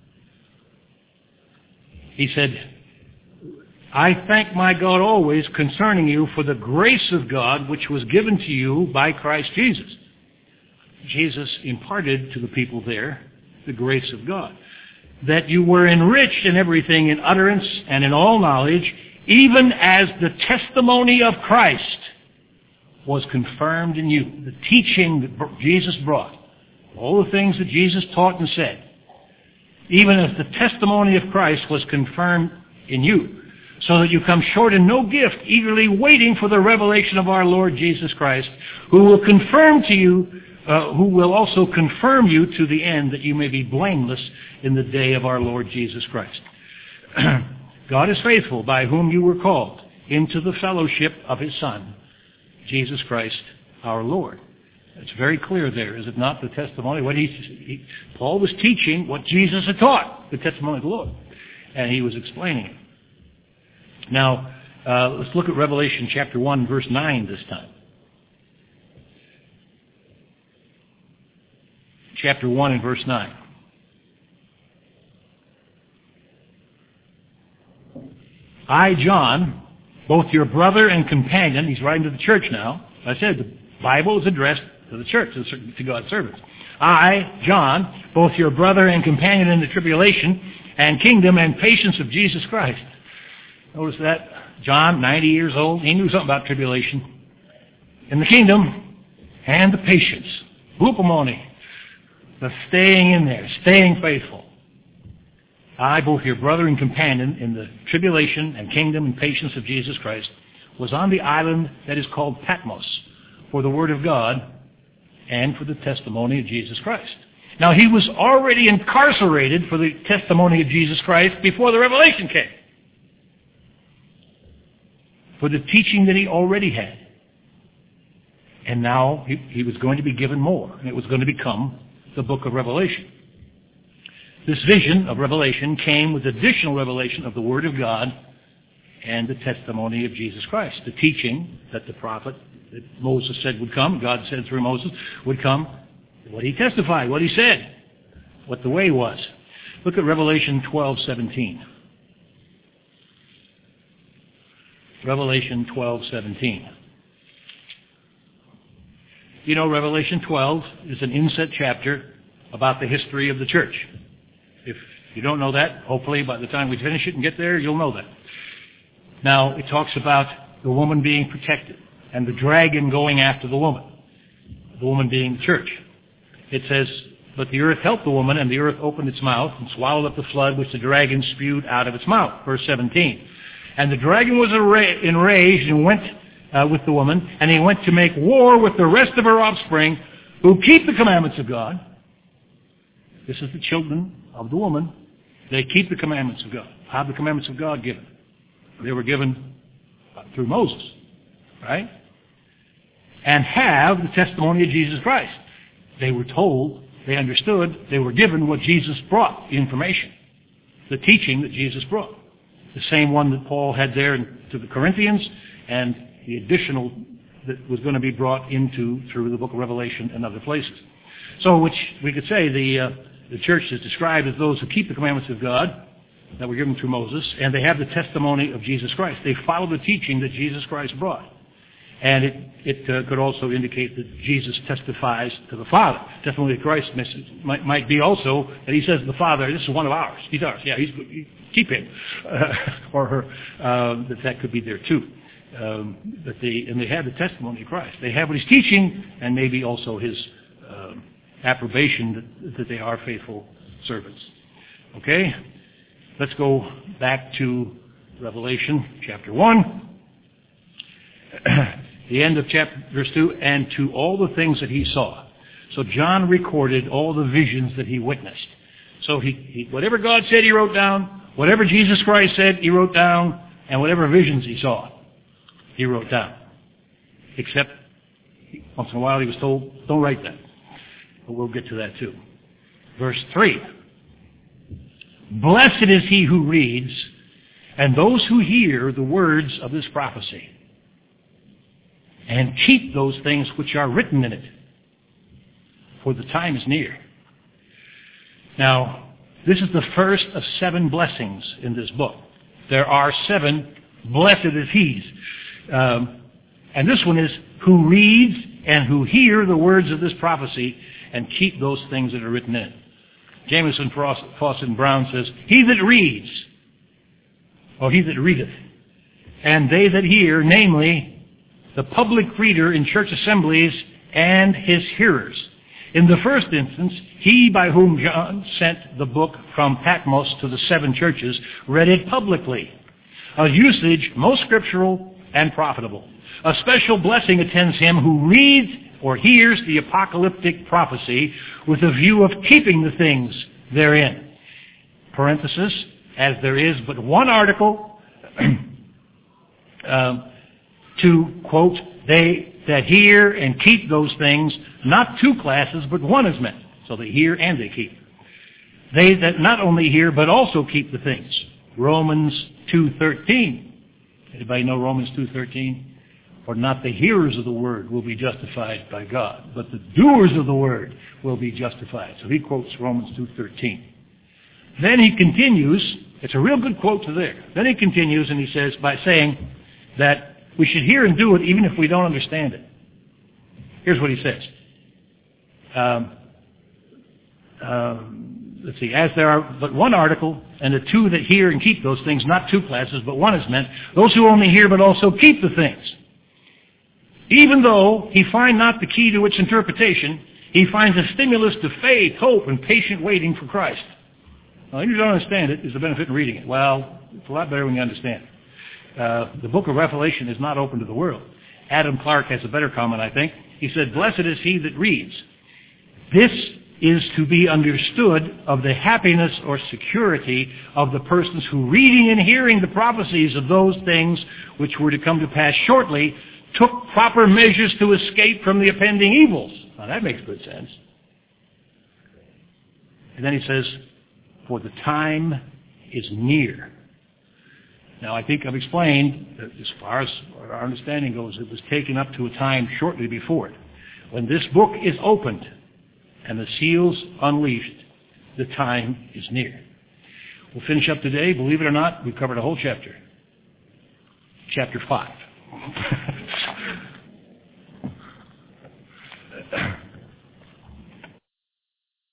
He said, I thank my God always concerning you for the grace of God which was given to you by Christ Jesus. Jesus imparted to the people there the grace of God, that you were enriched in everything in utterance and in all knowledge, even as the testimony of Christ was confirmed in you. The teaching that Jesus brought, all the things that Jesus taught and said, even as the testimony of Christ was confirmed in you, so that you come short in no gift, eagerly waiting for the revelation of our Lord Jesus Christ, who will confirm to you, uh, who will also confirm you to the end, that you may be blameless in the day of our Lord Jesus Christ. God is faithful, by whom you were called into the fellowship of his Son, Jesus Christ our Lord. It's very clear there, is it not, the testimony? What he, he, Paul was teaching what Jesus had taught, the testimony of the Lord, and he was explaining it. Now, uh, let's look at Revelation chapter one, verse nine this time. Chapter one and verse nine. I, John, both your brother and companion, he's writing to the church now. I said the Bible is addressed to the church, to God's servants. I, John, both your brother and companion in the tribulation and kingdom and patience of Jesus Christ. Notice that. John, ninety years old, he knew something about tribulation. In the kingdom and the patience. Hupomone. The staying in there, staying faithful. I, both your brother and companion in the tribulation and kingdom and patience of Jesus Christ, was on the island that is called Patmos for the word of God and for the testimony of Jesus Christ. Now, he was already incarcerated for the testimony of Jesus Christ before the revelation came, for the teaching that he already had. And now he, he was going to be given more, and it was going to become the book of Revelation. This vision of Revelation came with additional revelation of the Word of God and the testimony of Jesus Christ, the teaching that the prophet that Moses said would come, God said through Moses, would come, what he testified, what he said, what the way was. Look at Revelation twelve seventeen. Revelation twelve seventeen. You know, Revelation twelve is an inset chapter about the history of the church. If you don't know that, hopefully by the time we finish it and get there, you'll know that. Now, it talks about the woman being protected and the dragon going after the woman, the woman being the church. It says, but the earth helped the woman, and the earth opened its mouth and swallowed up the flood which the dragon spewed out of its mouth. Verse seventeen. And the dragon was enraged and went uh, with the woman, and he went to make war with the rest of her offspring who keep the commandments of God. This is the children of the woman. They keep the commandments of God. How are the commandments of God given? They were given through Moses, right? And have the testimony of Jesus Christ. They were told, they understood, they were given what Jesus brought, the information, the teaching that Jesus brought. The same one that Paul had there to the Corinthians, and the additional that was going to be brought into through the book of Revelation and other places. So, which we could say the uh, the church is described as those who keep the commandments of God that were given through Moses, and they have the testimony of Jesus Christ. They follow the teaching that Jesus Christ brought. And it, it uh, could also indicate that Jesus testifies to the Father. Testimony of Christ's message might, might be also that he says to the Father, this is one of ours. He's ours. Yeah, he's, he, keep him. Uh, or her. Uh, that that could be there too. Um, but they, and they have the testimony of Christ. They have what he's teaching, and maybe also his uh, approbation that, that they are faithful servants. Okay? Let's go back to Revelation chapter one. The end of chapter verse two, and to all the things that he saw. So John recorded all the visions that he witnessed. So he, he whatever God said, he wrote down. Whatever Jesus Christ said, he wrote down. And whatever visions he saw, he wrote down. Except once in a while he was told, don't write that. But we'll get to that too. Verse three. Blessed is he who reads, and those who hear the words of this prophecy, and keep those things which are written in it, for the time is near. Now, this is the first of seven blessings in this book. There are seven blessed is he's. Um, and this one is who reads and who hear the words of this prophecy and keep those things that are written in it. Jameson, Fawcett, and Brown says, he that reads, or he that readeth, and they that hear, namely, the public reader in church assemblies and his hearers. In the first instance, he by whom John sent the book from Patmos to the seven churches read it publicly, a usage most scriptural and profitable. A special blessing attends him who reads or hears the apocalyptic prophecy with a view of keeping the things therein. Parenthesis, as there is but one article um, to, quote, they that hear and keep those things, not two classes, but one is meant. So they hear and they keep. They that not only hear, but also keep the things. Romans two thirteen. Anybody know Romans two thirteen? For not the hearers of the word will be justified by God, but the doers of the word will be justified. So he quotes Romans two thirteen. Then he continues, it's a real good quote to there. Then he continues and he says, by saying that we should hear and do it even if we don't understand it. Here's what he says. Um, um, let's see. As there are but one article, and the two that hear and keep those things, not two classes, but one is meant, those who only hear but also keep the things. Even though he find not the key to its interpretation, he finds a stimulus to faith, hope, and patient waiting for Christ. Now, if you don't understand it, there's a benefit in reading it. Well, it's a lot better when you understand it. Uh, the book of Revelation is not open to the world. Adam Clark has a better comment, I think. He said, blessed is he that reads. This is to be understood of the happiness or security of the persons who, reading and hearing the prophecies of those things which were to come to pass shortly, took proper measures to escape from the impending evils. Now that makes good sense. And then he says, for the time is near. Now, I think I've explained that as far as our understanding goes, it was taken up to a time shortly before it. When this book is opened and the seals unleashed, the time is near. We'll finish up today. Believe it or not, we've covered a whole chapter. Chapter five.